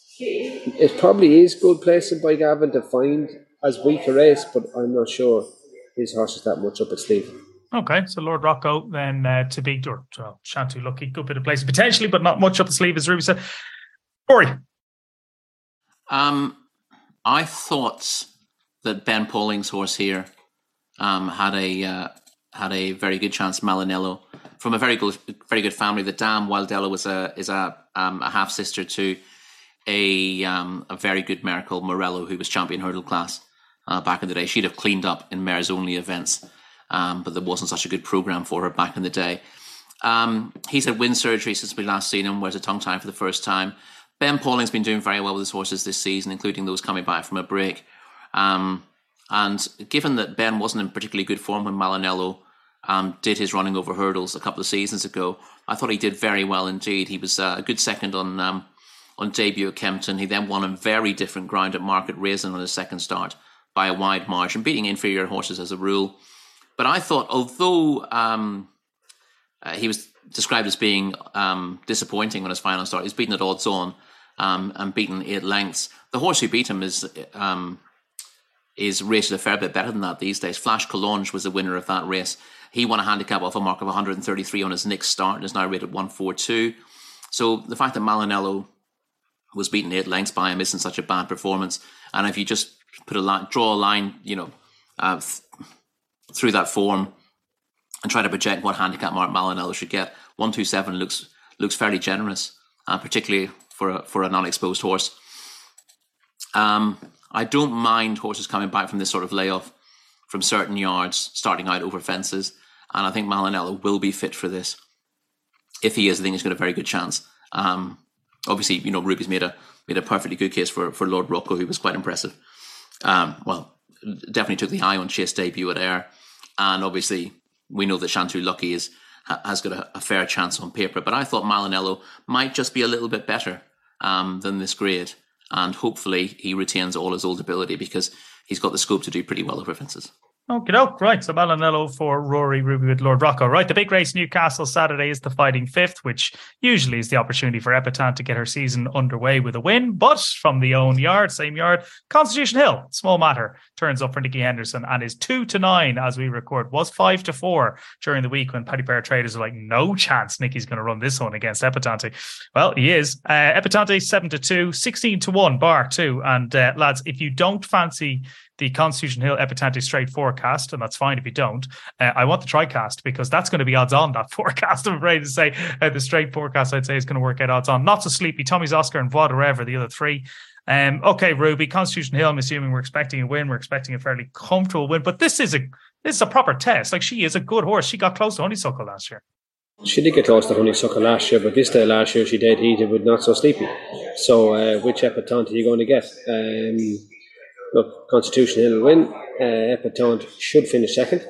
S4: It probably is good placing by Gavin to find as weak a race, but I'm not sure his horse is that much up its sleeve.
S2: Okay, so Lord Rocco then uh, to beat, or well, Shantu Lucky, good bit of place potentially, but not much up the sleeve, as Ruby said. Rory.
S3: Um, I thought that Ben Pauling's horse here um, had a uh, had a very good chance. Malinello, from a very good very good family. The Dam Wildello was a is a um, a half sister to a um, a very good mare called Morello, who was champion hurdle class uh, back in the day. She'd have cleaned up in mares only events, um, but there wasn't such a good program for her back in the day. Um, he's had wind surgery since we last seen him. Wears a tongue tie for the first time. Ben Pauling's been doing very well with his horses this season, including those coming back from a break. Um, and given that Ben wasn't in particularly good form when Malinello um, did his running over hurdles a couple of seasons ago, I thought he did very well indeed. He was uh, a good second on um, on debut at Kempton. He then won on very different ground at Market Raisin on his second start by a wide margin, beating inferior horses as a rule. But I thought, although um, uh, he was described as being um, disappointing on his final start, he was beaten at odds on. Um, and beaten eight lengths. The horse who beat him is um, is rated a fair bit better than that these days. Flash Collonge was the winner of that race. He won a handicap off a mark of one hundred thirty-three on his next start and is now rated one forty-two. So the fact that Malinello was beaten eight lengths by him isn't such a bad performance. And if you just put a line, draw a line, you know, uh, th- through that form and try to project what handicap mark Malinello should get, one twenty-seven looks looks fairly generous, uh, particularly for a, for a non-exposed horse. Um, I don't mind horses coming back from this sort of layoff from certain yards, starting out over fences, and I think Malinello will be fit for this. If he is, I think he's got a very good chance. Um, obviously, you know, Ruby's made a made a perfectly good case for, for Lord Rocco, who was quite impressive. Um, well, definitely took the eye on Chase debut at Ayr, and obviously we know that Shantu Lucky is has got a, a fair chance on paper. But I thought Malinello might just be a little bit better Um, than this grade, and hopefully he retains all his old ability because he's got the scope to do pretty well over fences.
S2: Okay, doke. Right, so Malinello for Rory, Ruby with Lord Rocco. Right, the big race Newcastle Saturday is the Fighting Fifth, which usually is the opportunity for Epatante to get her season underway with a win, but from the own yard, same yard, Constitution Hill, small matter, turns up for Nicky Henderson and is two to nine as we record. Was five to four during the week when Paddy Bear traders are like, no chance Nicky's going to run this one against Epatante. Well, he is. Uh, Epatante seven to two, sixteen to one, bar two. And uh, lads, if you don't fancy the Constitution Hill Epatante straight forecast, and that's fine if you don't. Uh, I want the TriCast because that's going to be odds on, that forecast. I'm afraid to say uh, the straight forecast, I'd say, is going to work out odds on. Not So Sleepy, Tommy's Oscar, and Voiderever, the other three. Um, okay, Ruby, Constitution Hill, I'm assuming we're expecting a win. We're expecting a fairly comfortable win, but this is a this is a proper test. Like, she is a good horse. She got close to Honeysuckle last year.
S4: She did get close to Honeysuckle last year, but this day last year she dead heated with Not So Sleepy. So uh, which Epatante are you going to get? Um, look, Constitution Hill will win. Uh, Epatante should finish second.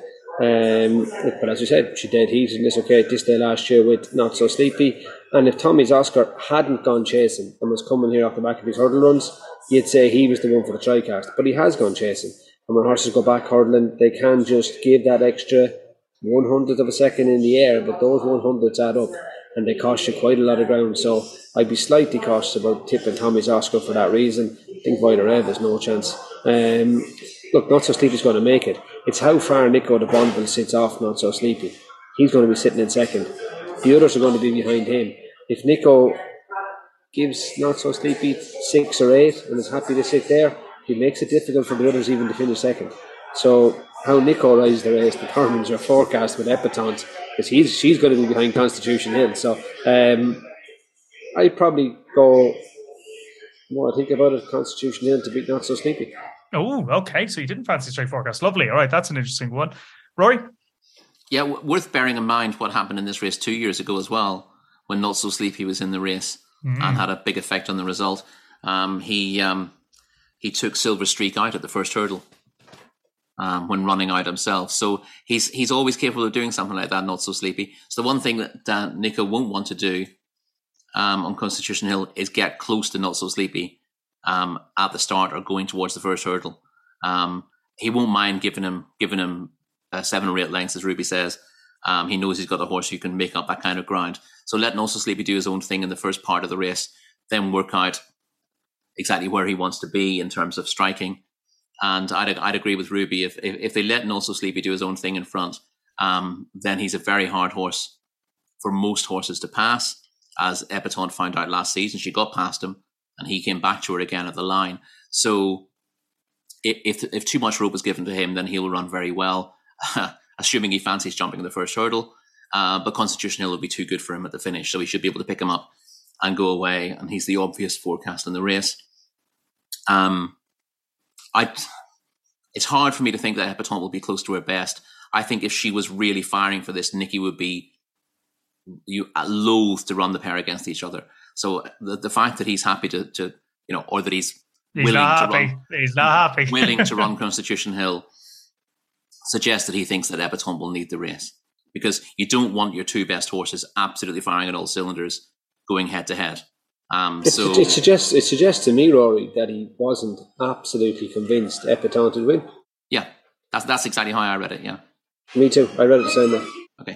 S4: Um, but as you said, she dead heated in this okay this day last year with Not So Sleepy. And if Tommy's Oscar hadn't gone chasing and was coming here off the back of his hurdle runs, you'd say he was the one for the TriCast. But he has gone chasing. And when horses go back hurdling, they can just give that extra one hundredth of a second in the air, but those one hundredths add up and they cost you quite a lot of ground. So I'd be slightly cautious about tipping Tommy's Oscar for that reason. I think Voiderever has no chance. Um, look, Not So Sleepy's going to make it. It's how far Nico de Bonneville sits off Not So Sleepy. He's going to be sitting in second. The others are going to be behind him. If Nico gives Not So Sleepy six or eight and is happy to sit there, he makes it difficult for the others even to finish second. So how Nico rides the race determines your forecast with Epatante, because he's she's going to be behind Constitution Hill. So um, I'd probably go, more I think about it, Constitution Hill to beat Not So Sleepy.
S2: Oh, okay. So you didn't fancy straight forecast. Lovely. All right, that's an interesting one. Rory?
S3: Yeah, w- worth bearing in mind what happened in this race two years ago as well, when Not So Sleepy was in the race mm. and had a big effect on the result. Um, he um, he took Silver Streak out at the first hurdle. Um, when running out himself. So he's he's always capable of doing something like that, Not So Sleepy. So the one thing that uh, Nico won't want to do um, on Constitution Hill is get close to Not So Sleepy um, at the start or going towards the first hurdle. Um, he won't mind giving him giving him uh, seven or eight lengths, as Ruby says. Um, he knows he's got a horse who can make up that kind of ground. So let Not So Sleepy do his own thing in the first part of the race, then work out exactly where he wants to be in terms of striking. And I'd I'd agree with Ruby if if, if they let Not So Sleepy do his own thing in front, um, then he's a very hard horse for most horses to pass. As Epatante found out last season, she got past him and he came back to her again at the line. So if if too much rope is given to him, then he'll run very well, assuming he fancies jumping the first hurdle. Uh, but Constitution Hill will be too good for him at the finish, so he should be able to pick him up and go away. And he's the obvious forecast in the race. Um, I, it's hard for me to think that Epatante will be close to her best. I think if she was really firing for this, Nikki would be you loath to run the pair against each other. So the, the fact that he's happy to, to, you know, or that he's,
S2: he's
S3: willing
S2: not
S3: to
S2: happy.
S3: run,
S2: he's not happy.
S3: willing to run Constitution Hill suggests that he thinks that Epatante will need the race, because you don't want your two best horses absolutely firing at all cylinders going head to head. Um,
S4: it,
S3: so
S4: it suggests it suggests to me, Rory, that he wasn't absolutely convinced Epatante would win.
S3: Yeah, that's that's exactly how I read it. Yeah,
S4: me too. I read it the same way.
S3: Okay.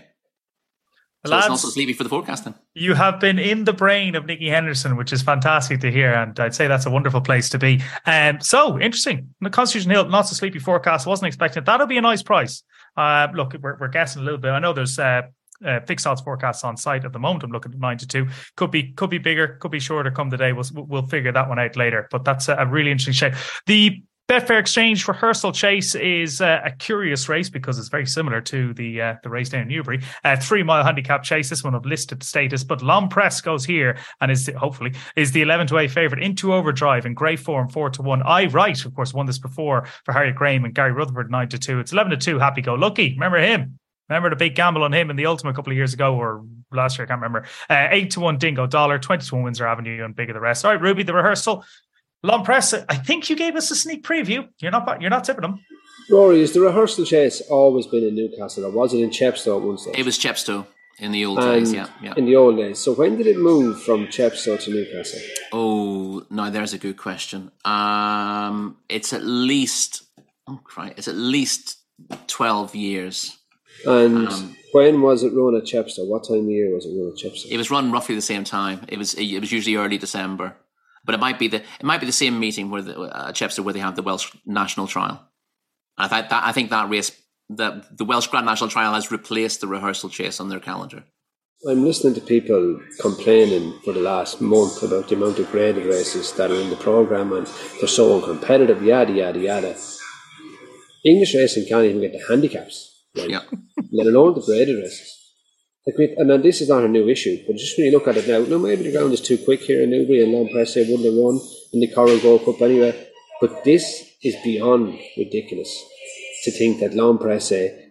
S3: So
S2: Lads,
S3: it's not so sleepy for the forecasting.
S2: You have been in the brain of Nicky Henderson, which is fantastic to hear, and I'd say that's a wonderful place to be. Um, so interesting. The Constitution Hill, not so sleepy forecast. Wasn't expecting it. That'll be a nice price. Uh, look, we're, we're guessing a little bit. I know there's uh, uh, fixed odds forecasts on site at the moment. I'm looking at nine to two. Could be could be bigger, could be shorter. Come the day, we'll we'll figure that one out later. But that's a, a really interesting shape. The Betfair Exchange Rehearsal Chase is uh, a curious race because it's very similar to the uh, the race down in Newbury. Uh, three mile handicap chase. This one of listed status, but Long Press goes here and is hopefully is the eleven to eight favourite into Overdrive in great form, four to one. I Wright, of course, won this before for Harriet Graham and Gary Rutherford nine to two. It's eleven to two. Happy Go Lucky. Remember him? Remember the big gamble on him in the Ultimate a couple of years ago or last year? I can't remember. Uh, eight to one Dingo Dollar, twenty to one Windsor Avenue, and bigger the rest. All right, Ruby, the rehearsal. Long Press, I think you gave us a sneak preview. You're not you're not tipping them.
S4: Rory, has the rehearsal chase always been in Newcastle, or was it in Chepstow at one stage?
S3: It was Chepstow in the old
S4: and
S3: days, yeah, yeah.
S4: In the old days. So when did it move from Chepstow to Newcastle?
S3: Oh, no, there's a good question. Um, it's at least, oh, Christ, it's at least twelve years.
S4: And
S3: um,
S4: when was it run at Chepstow? What time of year was it run at Chepstow?
S3: It was run roughly the same time. It was it was usually early December. But it might be the it might be the same meeting where the uh, Chepstow where they have the Welsh National Trial. And I think that I think that race, the the Welsh Grand National Trial, has replaced the rehearsal chase on their calendar.
S4: I'm listening to people complaining for the last month about the amount of graded races that are in the programme and they're so uncompetitive, yada yada yada. English racing can't even get the handicaps, like,
S3: yeah.
S4: let alone the graded races. Like, and then this is not a new issue, but just when you look at it now, no, maybe the ground is too quick here in Newbury and Long Press wouldn't have run in the Corran Gold Cup anyway. But this is beyond ridiculous to think that Long Press,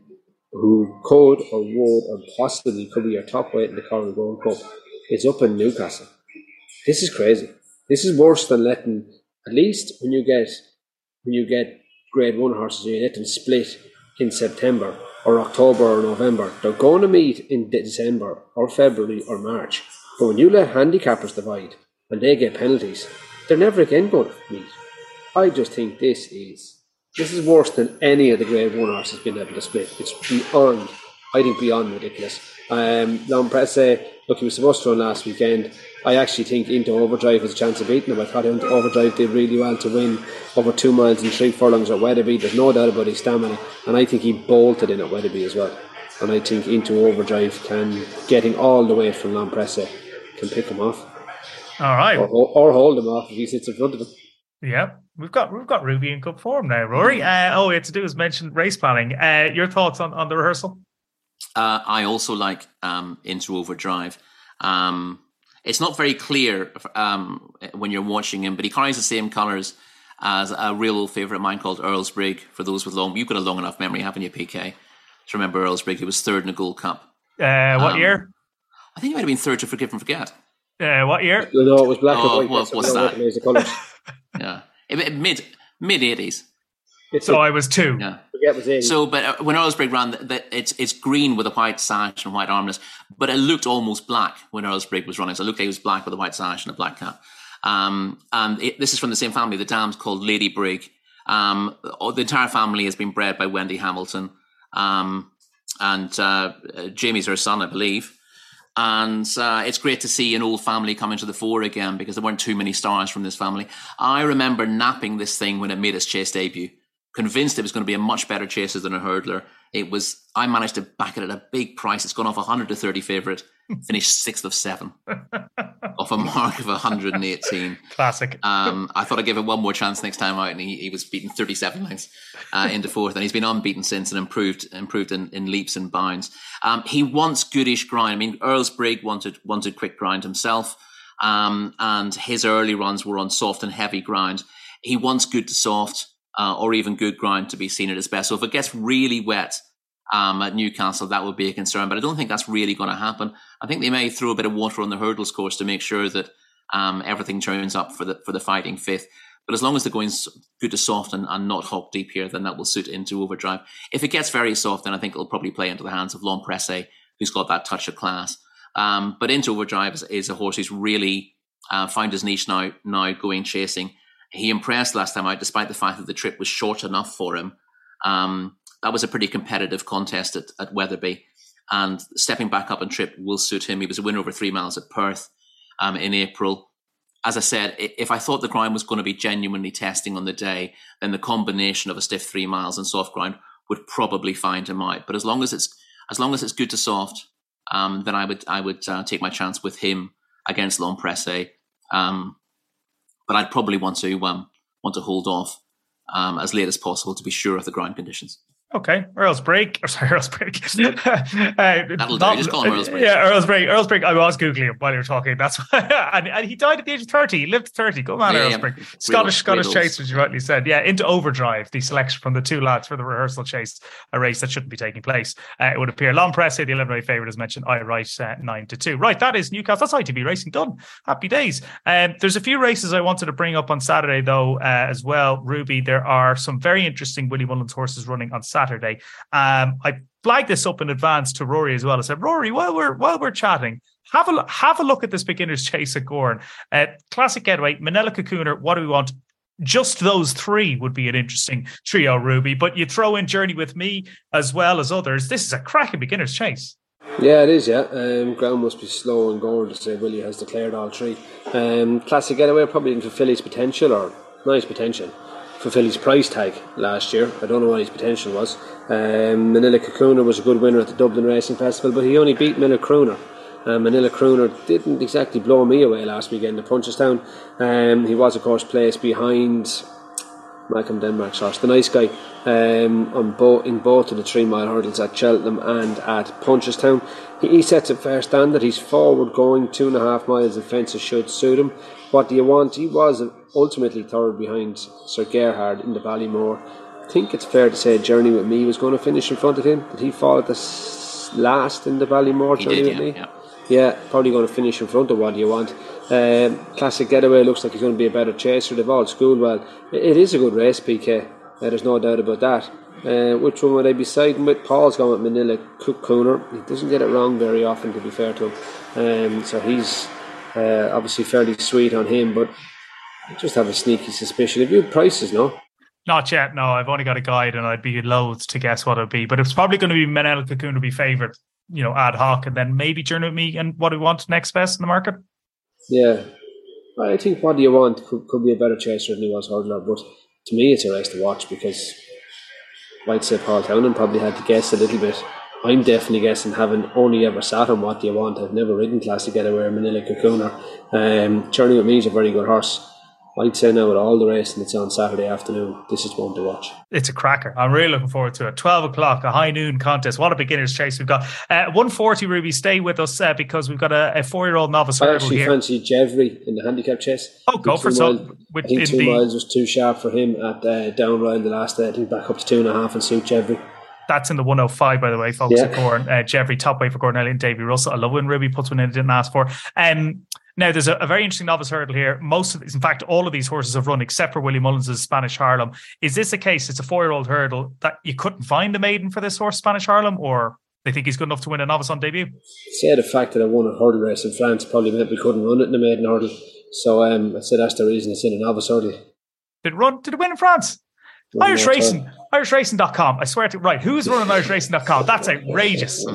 S4: who could or would or possibly could be your top weight in the Corran Gold Cup, is up in Newcastle. This is crazy. This is worse than letting, at least when you get when you get Grade One horses, you let them split in September or October or November. They're going to meet in December or February or March. But when you let handicappers divide and they get penalties, they're never again going to meet. I just think this is this is worse than any of the Grade One horses being able to split. It's beyond, I think, beyond ridiculous. Um, Long Press, uh, look, he was supposed to run last weekend. I actually think Into Overdrive has a chance of beating him. I thought Into Overdrive did really well to win over two miles and three furlongs at Wetherby. There's no doubt about his stamina, and I think he bolted in at Wetherby as well. And I think Into Overdrive can, getting all the way from Long Press, can pick him off.
S2: All right,
S4: or, or hold him off if he sits in front of him.
S2: Yeah, we've got we've got Ruby in good form now, Rory. Uh, all we had to do is mention race planning. Uh, your thoughts on, on the rehearsal?
S3: Uh, I also like um, Into Overdrive. Um, it's not very clear um, when you're watching him, but he carries the same colours as a real old favourite of mine called Earlsbrig. For those with long, you've got a long enough memory, haven't you, P K? To remember Earlsbrig. He was third in the Gold Cup.
S2: Uh, what um, year?
S3: I think he might have been third to Forgive and Forget.
S2: Uh, what year?
S4: No, it was black
S3: oh,
S4: and white.
S3: Well, what's that? yeah, mid mid eighties.
S2: So I was two.
S3: Yeah.
S4: Was
S3: so, but uh, when Earlsbrig ran, the, the, it's it's green with a white sash and white armless, but it looked almost black when Earlsbrig was running. So it looked like it was black with a white sash and a black cap. Um, and it, this is from the same family. The dam's called Lady Brig. Um, the entire family has been bred by Wendy Hamilton. Um, and uh, Jamie's her son, I believe. And uh, it's great to see an old family come into the fore again because there weren't too many stars from this family. I remember napping this thing when it made its chase debut. convinced it was going to be a much better chaser than a hurdler. It was, I managed to back it at a big price. It's gone off one hundred to thirty favourite, finished sixth of seven off a mark of one hundred eighteen.
S2: Classic.
S3: Um, I thought I'd give him one more chance next time out, and he, he was beaten thirty-seven lengths uh, into fourth, and he's been unbeaten since and improved improved in, in leaps and bounds. Um, he wants goodish grind. I mean, Earl's Brig wanted wanted quick grind himself, um, and his early runs were on soft and heavy ground. He wants good to soft. Uh, or even good ground to be seen at its best. So if it gets really wet um, at Newcastle, that would be a concern. But I don't think that's really going to happen. I think they may throw a bit of water on the hurdles course to make sure that um, everything turns up for the for the fighting fifth. But as long as they're going good to soft and, and not hop deep here, then that will suit into Overdrive. If it gets very soft, then I think it'll probably play into the hands of L'Homme Presse, who's got that touch of class. Um, but Into Overdrive is, is a horse who's really uh, found his niche now, now going chasing. He impressed last time out, despite the fact that the trip was short enough for him. Um, that was a pretty competitive contest at, at Wetherby. And stepping back up and trip will suit him. He was a winner over three miles at Perth um, in April. As I said, if I thought the ground was going to be genuinely testing on the day, then the combination of a stiff three miles and soft ground would probably find him out. But as long as it's as long as it's good to soft, um, then I would I would uh, take my chance with him against L'Homme Presse. Um But I'd probably want to um, want to hold off um, as late as possible to be sure of the ground conditions.
S2: Okay, Earl's Break. Or sorry, Earl's Break. uh,
S3: That'll do. Just call him Earl's Break.
S2: Yeah, Earl's Break. Earl's Break. I was googling him while you were talking. That's why. and, and he died at the age of thirty. He lived to thirty. Good man,
S3: yeah,
S2: Earl's
S3: yeah.
S2: Break.
S3: Real,
S2: Scottish Scottish
S3: real
S2: chase, which you rightly said. Yeah, Into Overdrive, the selection from the two lads for the rehearsal chase, a race that shouldn't be taking place. Uh, it would appear L'Homme Presse, the eleven way favourite, as mentioned. I write uh, nine to two. Right, that is Newcastle. That's I T V racing done. Happy days. Um, there's a few races I wanted to bring up on Saturday though uh, as well. Ruby, there are some very interesting Willie Mullins horses running on Saturday. Um, I flagged this up in advance to Rory as well. I said, Rory, while we're while we're chatting, have a have a look at this beginner's chase at Gorn. Uh, classic Getaway, Manila Cocooner. What do we want? Just those three would be an interesting trio, Ruby. But you throw in Journey with Me as well as others. This is a cracking beginner's chase.
S4: Yeah, it is, yeah. Um, ground must be slow and Gorn to say Willie has declared all three. Um, classic Getaway probably into Philly's potential, or nice potential for Philly's price tag last year. I don't know what his potential was. Um, Manila Cocooner was a good winner at the Dublin Racing Festival, but he only beat Miller Crooner. Um, Manila Crooner didn't exactly blow me away last weekend at Punchestown. Um, he was, of course, placed behind Malcolm Denmark's horse, the nice guy, um, on both in both of the three mile hurdles at Cheltenham and at Punchestown. He, he sets a fair standard. He's forward going, two and a half miles of fences should suit him. What do you want? He was ultimately third behind Sir Gerhard in the Ballymore. I think it's fair to say Journey with Me was going to finish in front of him. Did he fall at the s- last in the Ballymore?
S3: He
S4: Journey
S3: did,
S4: with
S3: yeah,
S4: Me?
S3: yeah.
S4: Yeah, probably going to finish in front of What Do You Want. Um, Classic Getaway looks like he's going to be a better chaser. They've all schooled well. It is a good race, P K. Uh, there's no doubt about that. Uh, which one would I be siding with? Paul's gone with Manila Cocooner. He doesn't get it wrong very often, to be fair to him. Um, so he's uh, obviously fairly sweet on him, but I just have a sneaky suspicion. Have you had prices, no?
S2: Not yet, no. I've only got a guide and I'd be loath to guess what it would be. But it's probably going to be Manila Cocooner to be favoured, you know, ad hoc, and then maybe Journey with Me and What Do We Want next best in the market.
S4: Yeah. I think What Do You Want could, could be a better chaser than he was hurdler, but to me it's a race to watch because I'd say Paul Townend probably had to guess a little bit. I'm definitely guessing, having only ever sat on What Do You Want. I've never ridden Classic Getaway or Manila Cocooner. Um, Journey with Me is a very good horse. I'd say now with all the racing that's on Saturday afternoon, this is one to watch.
S2: It's a cracker. I'm really looking forward to it. twelve o'clock, a high noon contest. What a beginner's chase we've got. Uh, one forty, Ruby, stay with us uh, because we've got a, a four-year-old novice
S4: I
S2: hurdle
S4: actually
S2: here.
S4: fancy Jevry in the handicap chase.
S2: Oh, go for some.
S4: I think two
S2: the,
S4: miles was too sharp for him at uh, down round the last day. I think back up to two and a half and suit Jevry.
S2: That's in the one oh five, by the way, folks,
S4: Yeah.
S2: at Gorn. Uh, Jeffrey, top weight for Gordon Elliott and Davy Russell. I love when Ruby puts one in it didn't ask for. Um, now, there's a, a very interesting novice hurdle here. Most of these, in fact, all of these horses have run except for Willie Mullins' Spanish Harlem. Is this a case, it's a four-year-old hurdle, that you couldn't find a maiden for this horse, Spanish Harlem, or they think he's good enough to win a novice on debut?
S4: Say the fact that I won a hurdle race in France probably meant we couldn't run it in the maiden hurdle. So um, I'd say that's the reason it's in a novice hurdle.
S2: Did it run? Did it win in France? Irish Racing, Irish Racing dot com. I swear to right, who's running Irish Racing dot com? That's outrageous.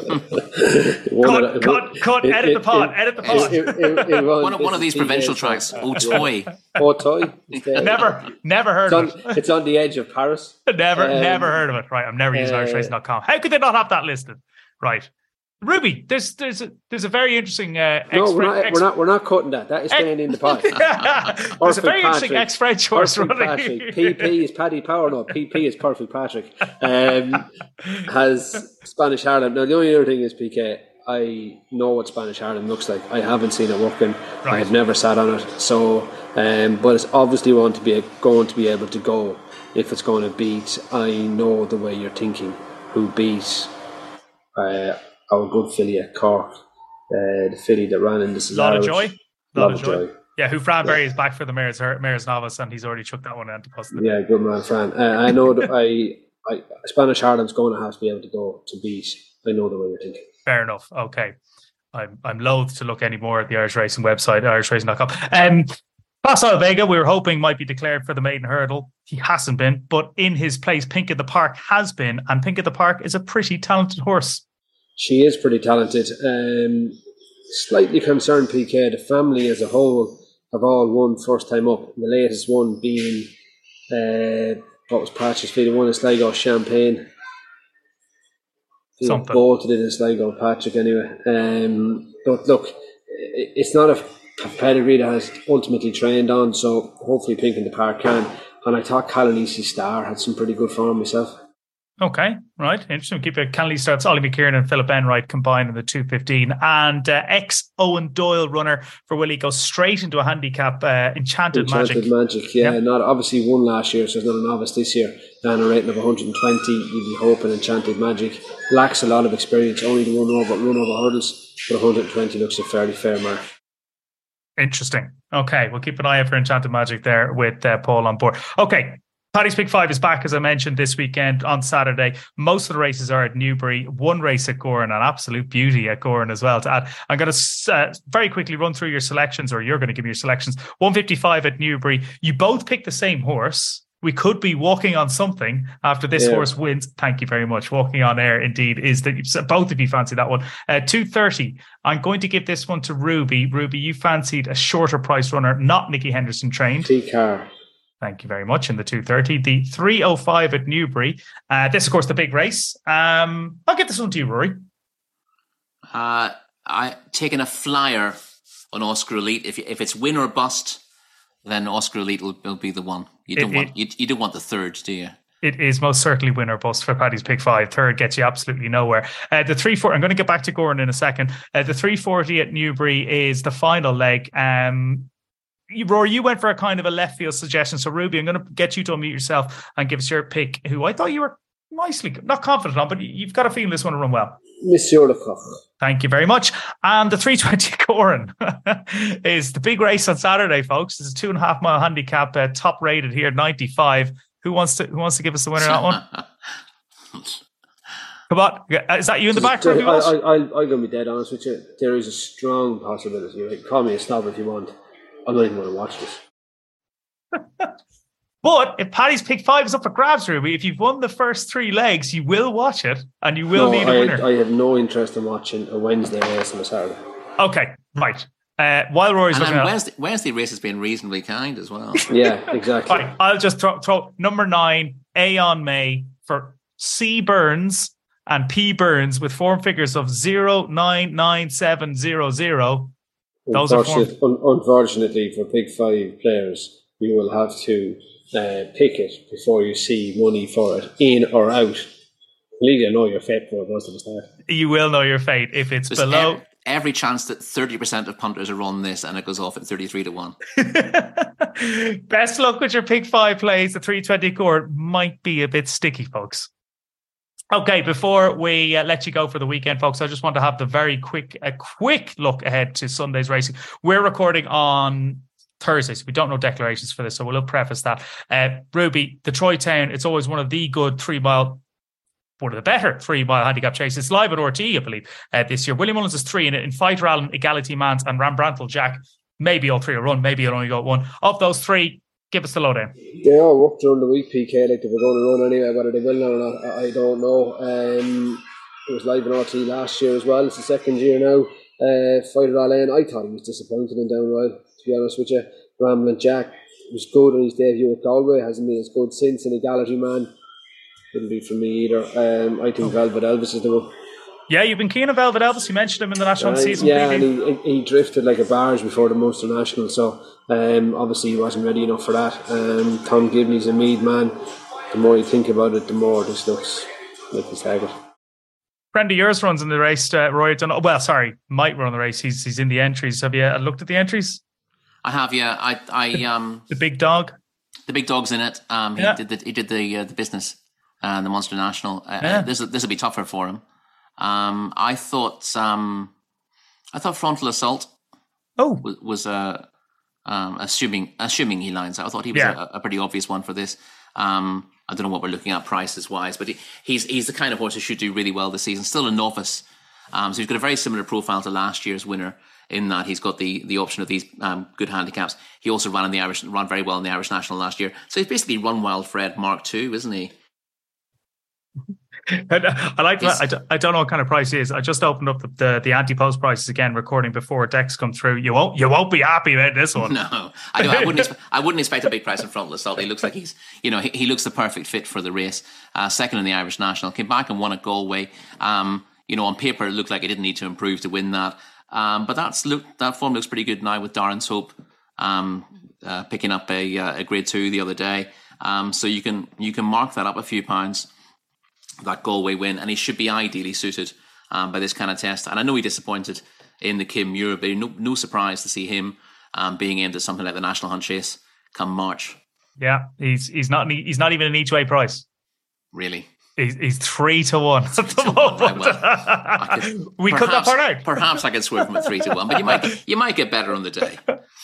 S2: cut, cut, cut, it, edit it, the pod, it, edit the pod.
S3: It, it, it one, of, one of these provincial tracks. Oh, toy.
S4: Oh, toy.
S2: Never, never heard
S4: it's
S2: of
S4: on,
S2: it.
S4: It's on the edge of Paris.
S2: never,
S4: um,
S2: never heard of it. Right, I'm never using uh, Irish Racing dot com. How could they not have that listed? Right. Ruby, there's there's a, there's a very interesting. Uh,
S4: no,
S2: ex-
S4: we're not.
S2: ex-
S4: We're not. We're not cutting that. That is staying in the pod.
S2: There's a very interesting ex-French horse running.
S4: P P is Paddy Power. No, P P is Perfect Patrick. Um, has Spanish Harlem. Now the only other thing is P K. I know what Spanish Harlem looks like. I haven't seen it working. Right. I have never sat on it. So, um, but it's obviously want to be going to be able to go if it's going to beat. I know the way you're thinking. Who beat? Uh, Our good filly at Cork, uh, the filly that ran in the
S2: Lot of Joy.
S4: Lot of Joy.
S2: Yeah, who Fran Berry is back for the Mayor's Mayor's Novice, and he's already chucked that one into post.
S4: Yeah, good man, Fran. Uh, I know that I, I Spanish Harlem's going to have to be able to go to beat. I know the way you're thinking.
S2: Fair enough. Okay, I'm I'm loath to look anymore at the Irish Racing website, irish racing dot com. Um, Paso Vega, we were hoping might be declared for the maiden hurdle. He hasn't been, but in his place, Pink at the Park has been, and Pink at the Park is a pretty talented horse.
S4: She is pretty talented. Um, slightly concerned, P K. The family as a whole have all won first time up. The latest one being uh, what was Patrick's filly, one in Sligo, Champagne.
S2: Something.
S4: Both did in Sligo, Patrick anyway. Um, but look, it's not a, a pedigree that has ultimately trained on, so hopefully Pink in the Park can. And I thought Calanisi Star had some pretty good form myself.
S2: Okay, right. Interesting. Keep it. Canley starts Ollie McKieran and Philip Enright combined in the two fifteen. And uh, ex Owen Doyle runner for Willie goes straight into a handicap, uh, Enchanted,
S4: Enchanted
S2: Magic.
S4: Magic, yeah.
S2: Yep.
S4: Not obviously won last year, so it's not a novice this year. Down a rating of one hundred twenty, you'd be hoping Enchanted Magic lacks a lot of experience, only to run over, run over hurdles, but one hundred twenty looks a fairly fair mark.
S2: Interesting. Okay, we'll keep an eye out for Enchanted Magic there with uh, Paul on board. Okay. Paddy's Pick Five is back, as I mentioned, this weekend on Saturday. Most of the races are at Newbury. One race at Goran, an absolute beauty at Goran as well. To add, I'm going to uh, very quickly run through your selections, or you're going to give me your selections. one fifty-five at Newbury. You both picked the same horse. We could be walking on something after this yeah. horse wins. Thank you very much. Walking on air, indeed, is that both of you fancy that one. Uh, two thirty. I'm going to give this one to Ruby. Ruby, you fancied a shorter price runner, not Nicky Henderson trained.
S4: T-Car.
S2: Thank you very much. In the two thirty, the three oh five at Newbury. Uh, this, of course, the big race. Um, I'll give this one to you, Rory.
S3: Uh, I taking a flyer on Oscar Elite. If if it's win or bust, then Oscar Elite will, will be the one. You don't it, want it, you, you don't want the third, do you?
S2: It is most certainly win or bust for Paddy's Pick Five. Third gets you absolutely nowhere. Uh, the three forty. I'm going to get back to Goran in a second. Uh, the three forty at Newbury is the final leg. Um. Rory, you went for a kind of a left field suggestion. So, Ruby, I'm going to get you to unmute yourself and give us your pick, who I thought you were nicely, not confident on, but you've got a feeling this one will run well.
S4: Monsieur Lecoq.
S2: Thank you very much. And the three twenty Goran is the big race on Saturday, folks. It's a two and a half mile handicap, uh, top rated here, ninety-five. Who wants to Who wants to give us the winner of that one? Come on. Is that you in the back?
S4: I, I, I, I'm going to be dead honest with you. There is a strong possibility. Right? Call me a snob if you want. I'm not even going to watch this.
S2: But if Paddy's Pick Five is up for grabs, Ruby, if you've won the first three legs, you will watch it and you will
S4: no,
S2: need a
S4: I,
S2: winner.
S4: I have no interest in watching a Wednesday race on a Saturday.
S2: Okay, right. Uh, while Rory's
S3: and
S2: looking at
S3: Wednesday, Wednesday race has been reasonably kind as well.
S4: Yeah, exactly.
S2: Right, I'll just throw, throw number nine, Aeon May, for C Burns and P Burns with form figures of zero nine nine seven zero zero. Those are form-
S4: un- unfortunately for Pick Five players, you will have to uh, pick it before you see money for it, in or out. Leave you know your fate for most of the start.
S2: You will know your fate if it's
S3: There's
S2: below.
S3: Every, every chance that thirty percent of punters are run this and it goes off at thirty-three to one.
S2: Best luck with your Pick Five plays. The three twenty core might be a bit sticky, folks. Okay, before we uh, let you go for the weekend, folks, I just want to have the very quick, a quick look ahead to Sunday's racing. We're recording on Thursday, so we don't know declarations for this, so we'll preface that. Uh, Ruby, the Troy Town, it's always one of the good three-mile, one of the better three-mile handicap chases. It's live at R T E, I believe, uh, this year. William Mullins is three in it, in Fighter Allen, Egality Mans, and Rambrantle Jack. Maybe all three will run, maybe it'll only go one. Of those three, Give us the lowdown.
S4: They all worked during the week, P K, like they were going to run anyway. Whether they will now or not, I, I don't know. Um, it was live in R T last year as well. It's the second year now. Uh, Fight It All In. I thought he was disappointed in Downwell, to be honest with you. Ramblin' Jack was good on his debut at Galway. Hasn't been as good since. And Equality Man wouldn't be for me either. Um, I think Velvet Elvis is the one.
S2: Yeah, you've been keen on Velvet Elvis. You mentioned him in the national
S4: uh,
S2: season.
S4: Yeah,
S2: preview.
S4: and he, he drifted like a barge before the Munster National, so um, obviously he wasn't ready enough for that. Um, Tom Gibney's a Meath man. The more you think about it, the more this looks like his target.
S2: Friend of yours runs in the race, uh, Roy. Don't know, well, sorry, might run the race. He's he's in the entries. Have you uh, looked at the entries?
S3: I have, yeah. I, I
S2: the,
S3: um,
S2: the big dog.
S3: The big dog's in it. Um, he
S2: yeah.
S3: did the he did the uh, the business, uh, the Munster National. Uh,
S2: yeah.
S3: This this will be tougher for him. Um, I thought um, I thought Frontal Assault.
S2: Oh,
S3: was, was uh, um, assuming assuming he lines. I thought he was
S2: yeah.
S3: a, a pretty obvious one for this. Um, I don't know what we're looking at prices wise, but he, he's he's the kind of horse who should do really well this season. Still a novice, um, so he's got a very similar profile to last year's winner in that he's got the the option of these um, good handicaps. He also ran in the Irish, ran very well in the Irish National last year. So he's basically Run Wild Fred Mark two, isn't he?
S2: I like that. I, d- I don't know what kind of price he is. I just opened up the, the, the anti-post prices again, recording before decks come through. You won't you won't be happy about this one.
S3: No, I, I wouldn't. Expect, I wouldn't expect a big price in Frontal Assault. He looks like he's, you know, he, he looks the perfect fit for the race. Uh, second in the Irish National, came back and won at Galway. Um, you know, on paper it looked like he didn't need to improve to win that. Um, but that's look that form looks pretty good now with Darren's Hope um, uh, picking up a, uh, a grade two the other day. Um, so you can you can mark that up a few pounds. That Galway win, and he should be ideally suited um, by this kind of test. And I know he disappointed in the Kim Muir, but no, no surprise to see him um, being aimed at something like the National Hunt Chase come March.
S2: Yeah, he's he's not he's not even an each way price.
S3: Really,
S2: he's, he's three to one at the moment.
S3: Right, well, I could,
S2: we
S3: perhaps,
S2: cut that part out.
S3: Perhaps I could swerve him at three to one, but you might you might get better on the day.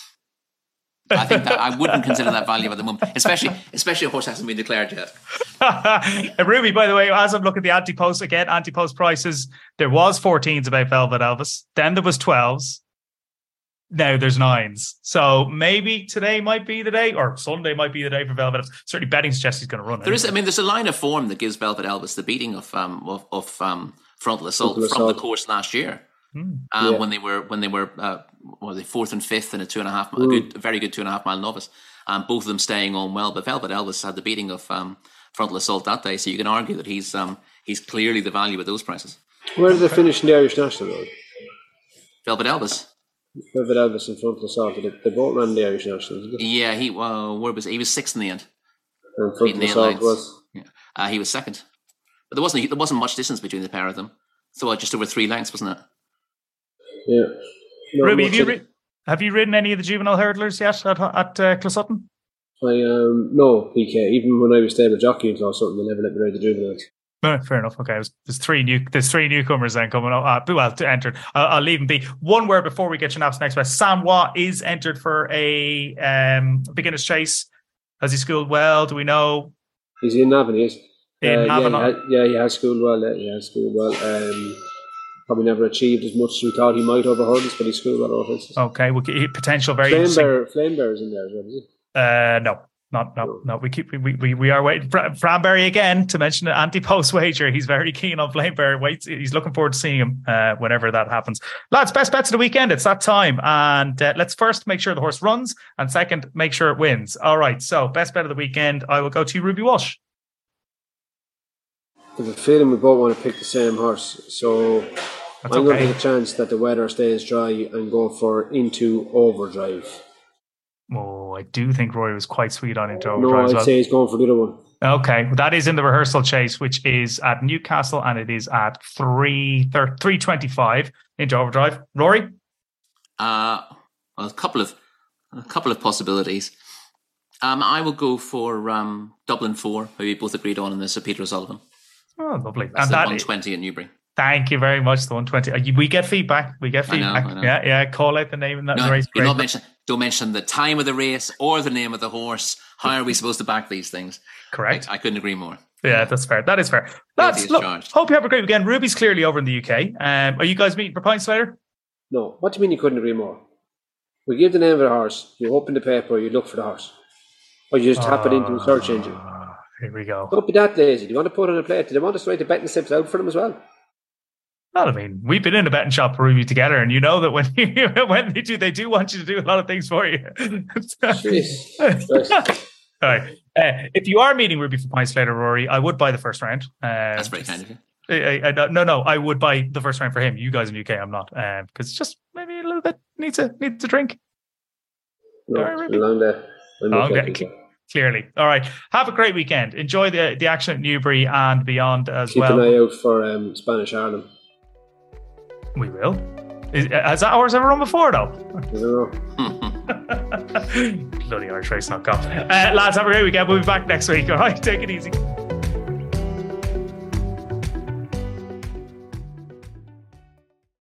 S3: I think that I wouldn't consider that value at the moment, especially especially a horse hasn't been declared yet.
S2: Ruby, by the way, as I'm looking at the anti-post again, anti-post prices, there was fourteens about Velvet Elvis, then there was twelves, now there's nines. So maybe today might be the day, or Sunday might be the day for Velvet Elvis. Certainly betting suggests he's going to run.
S3: There is, I mean, there's a line of form that gives Velvet Elvis the beating of um of, of um Frontal Assault
S4: Frontal
S3: from
S4: Assault.
S3: the course last year.
S2: Hmm.
S3: Um,
S4: Yeah.
S3: when they were when they were uh, what were they fourth and fifth in a two and a half a
S4: Mm.
S3: good a very good two and a half mile novice, um, both of them staying on well. But Velvet Elvis had the beating of um, Frontal Assault that day, so you can argue that he's um, he's clearly the value at those prices.
S4: Where did they finish in the Irish National Road?
S3: Velvet Elvis,
S4: Velvet Elvis and Frontal Assault. They, they both ran the Irish National, didn't they?
S3: yeah, he well, where was he? He was sixth in the end.
S4: And
S3: Beating
S4: Frontal
S3: the
S4: Assault
S3: headlines.
S4: was.
S3: Yeah. Uh, he was second, but there wasn't there wasn't much distance between the pair of them. So uh, just over three lengths, wasn't it?
S4: Yeah. Not
S2: Ruby,
S4: much
S2: have you,
S4: of-
S2: ri- have you ridden any of the juvenile hurdlers yet at, at uh, Closutton?
S4: I um no P K. Even when I was stable jockey and something, they never let me ride the juveniles.
S2: No, fair enough. Okay, there's, there's three new there's three newcomers then coming up. Uh, well, to enter, I'll, I'll leave them be. One word before we get your naps next. Best. Sam Watt is entered for a um, beginner's chase. Has he schooled well? Do we know?
S4: He's in Navan, he is.
S2: In
S4: Uh,
S2: Navan,
S4: yeah, he has, yeah, he has schooled well. uh, He has schooled well. Um, probably never achieved as much as we thought he might over hurdles, but he schooled well over fences.
S2: Okay, we'll get potential very
S4: Flame
S2: interesting.
S4: Bear, Flame Bear is in there as well, is he?
S2: Uh, no, not no, no. We keep we we, we are waiting. Fra- Franberry again to mention an anti-post wager. He's very keen on Flameberry. Waits. He's looking forward to seeing him uh, whenever that happens. Lads, best bets of the weekend. It's that time, and uh, let's first make sure the horse runs, and second, make sure it wins. All right. So, best bet of the weekend. I will go to Ruby Walsh.
S4: I have a feeling we both want to pick the same horse, so
S2: That's
S4: I'm going to
S2: okay.
S4: take a chance that the weather stays dry and go for Into Overdrive.
S2: Oh, I do think Roy was quite sweet on into
S4: No,
S2: overdrive as
S4: I'd
S2: well.
S4: say he's going for the other one.
S2: Okay, that is in the rehearsal chase, which is at Newcastle, and it is at three three twenty five into overdrive. Rory,
S3: Uh, well, a couple of a couple of possibilities. Um, I will go for um, Dublin Four, who we both agreed on in the Sir Peter O'Sullivan.
S2: oh lovely,
S3: That's
S2: and
S3: the
S2: that
S3: one
S2: is,
S3: twenty at Newbury.
S2: thank you very much. The one twenty. Uh, We get feedback. We get
S3: I know,
S2: feedback.
S3: I know.
S2: Yeah, yeah. Call out the name in that
S3: No,
S2: race.
S3: you
S2: Great.
S3: don't mention don't mention the time of the race or the name of the horse. How are we supposed to back these things?
S2: Correct.
S3: I, I couldn't agree more.
S2: Yeah, that's fair. That is fair.
S3: Guilty
S2: Lads,
S3: as
S2: look,
S3: charged.
S2: hope you have a great weekend. Ruby's clearly over in the U K. Um, are you guys meeting for pints later?
S4: No, what do you mean you couldn't agree more? We give the name of the horse, you open the paper, you look for the horse. Or you just tap
S2: uh,
S4: it into a search engine.
S2: Here we go.
S4: Don't be that lazy. Do you want to put on a plate? Do they want us to write the betting slips out for them as well?
S2: Well, I mean, we've been in a betting shop review together, and you know that when you, when they do, they do want you to do a lot of things for you. All right. Uh, if you are meeting Ruby for Points later, Rory, I would buy the first round. Uh,
S3: That's very kind of you.
S2: I, I, no, no, I would buy the first round for him. You guys in the U K, I'm not, because uh, it's just maybe a little bit needs a needs a drink.
S4: No,
S2: All right,
S4: it's been long day.
S2: Long day. Clearly. All right. Have a great weekend. Enjoy the the action at Newbury and beyond as
S4: Keep
S2: well.
S4: Keep an eye out for um, Spanish Ireland.
S2: We will. Is, has that ours ever run before, though?
S4: I don't know.
S2: Bloody Irish race not gone. Uh, lads, have a great weekend. We'll be back next week. All right. Take it easy.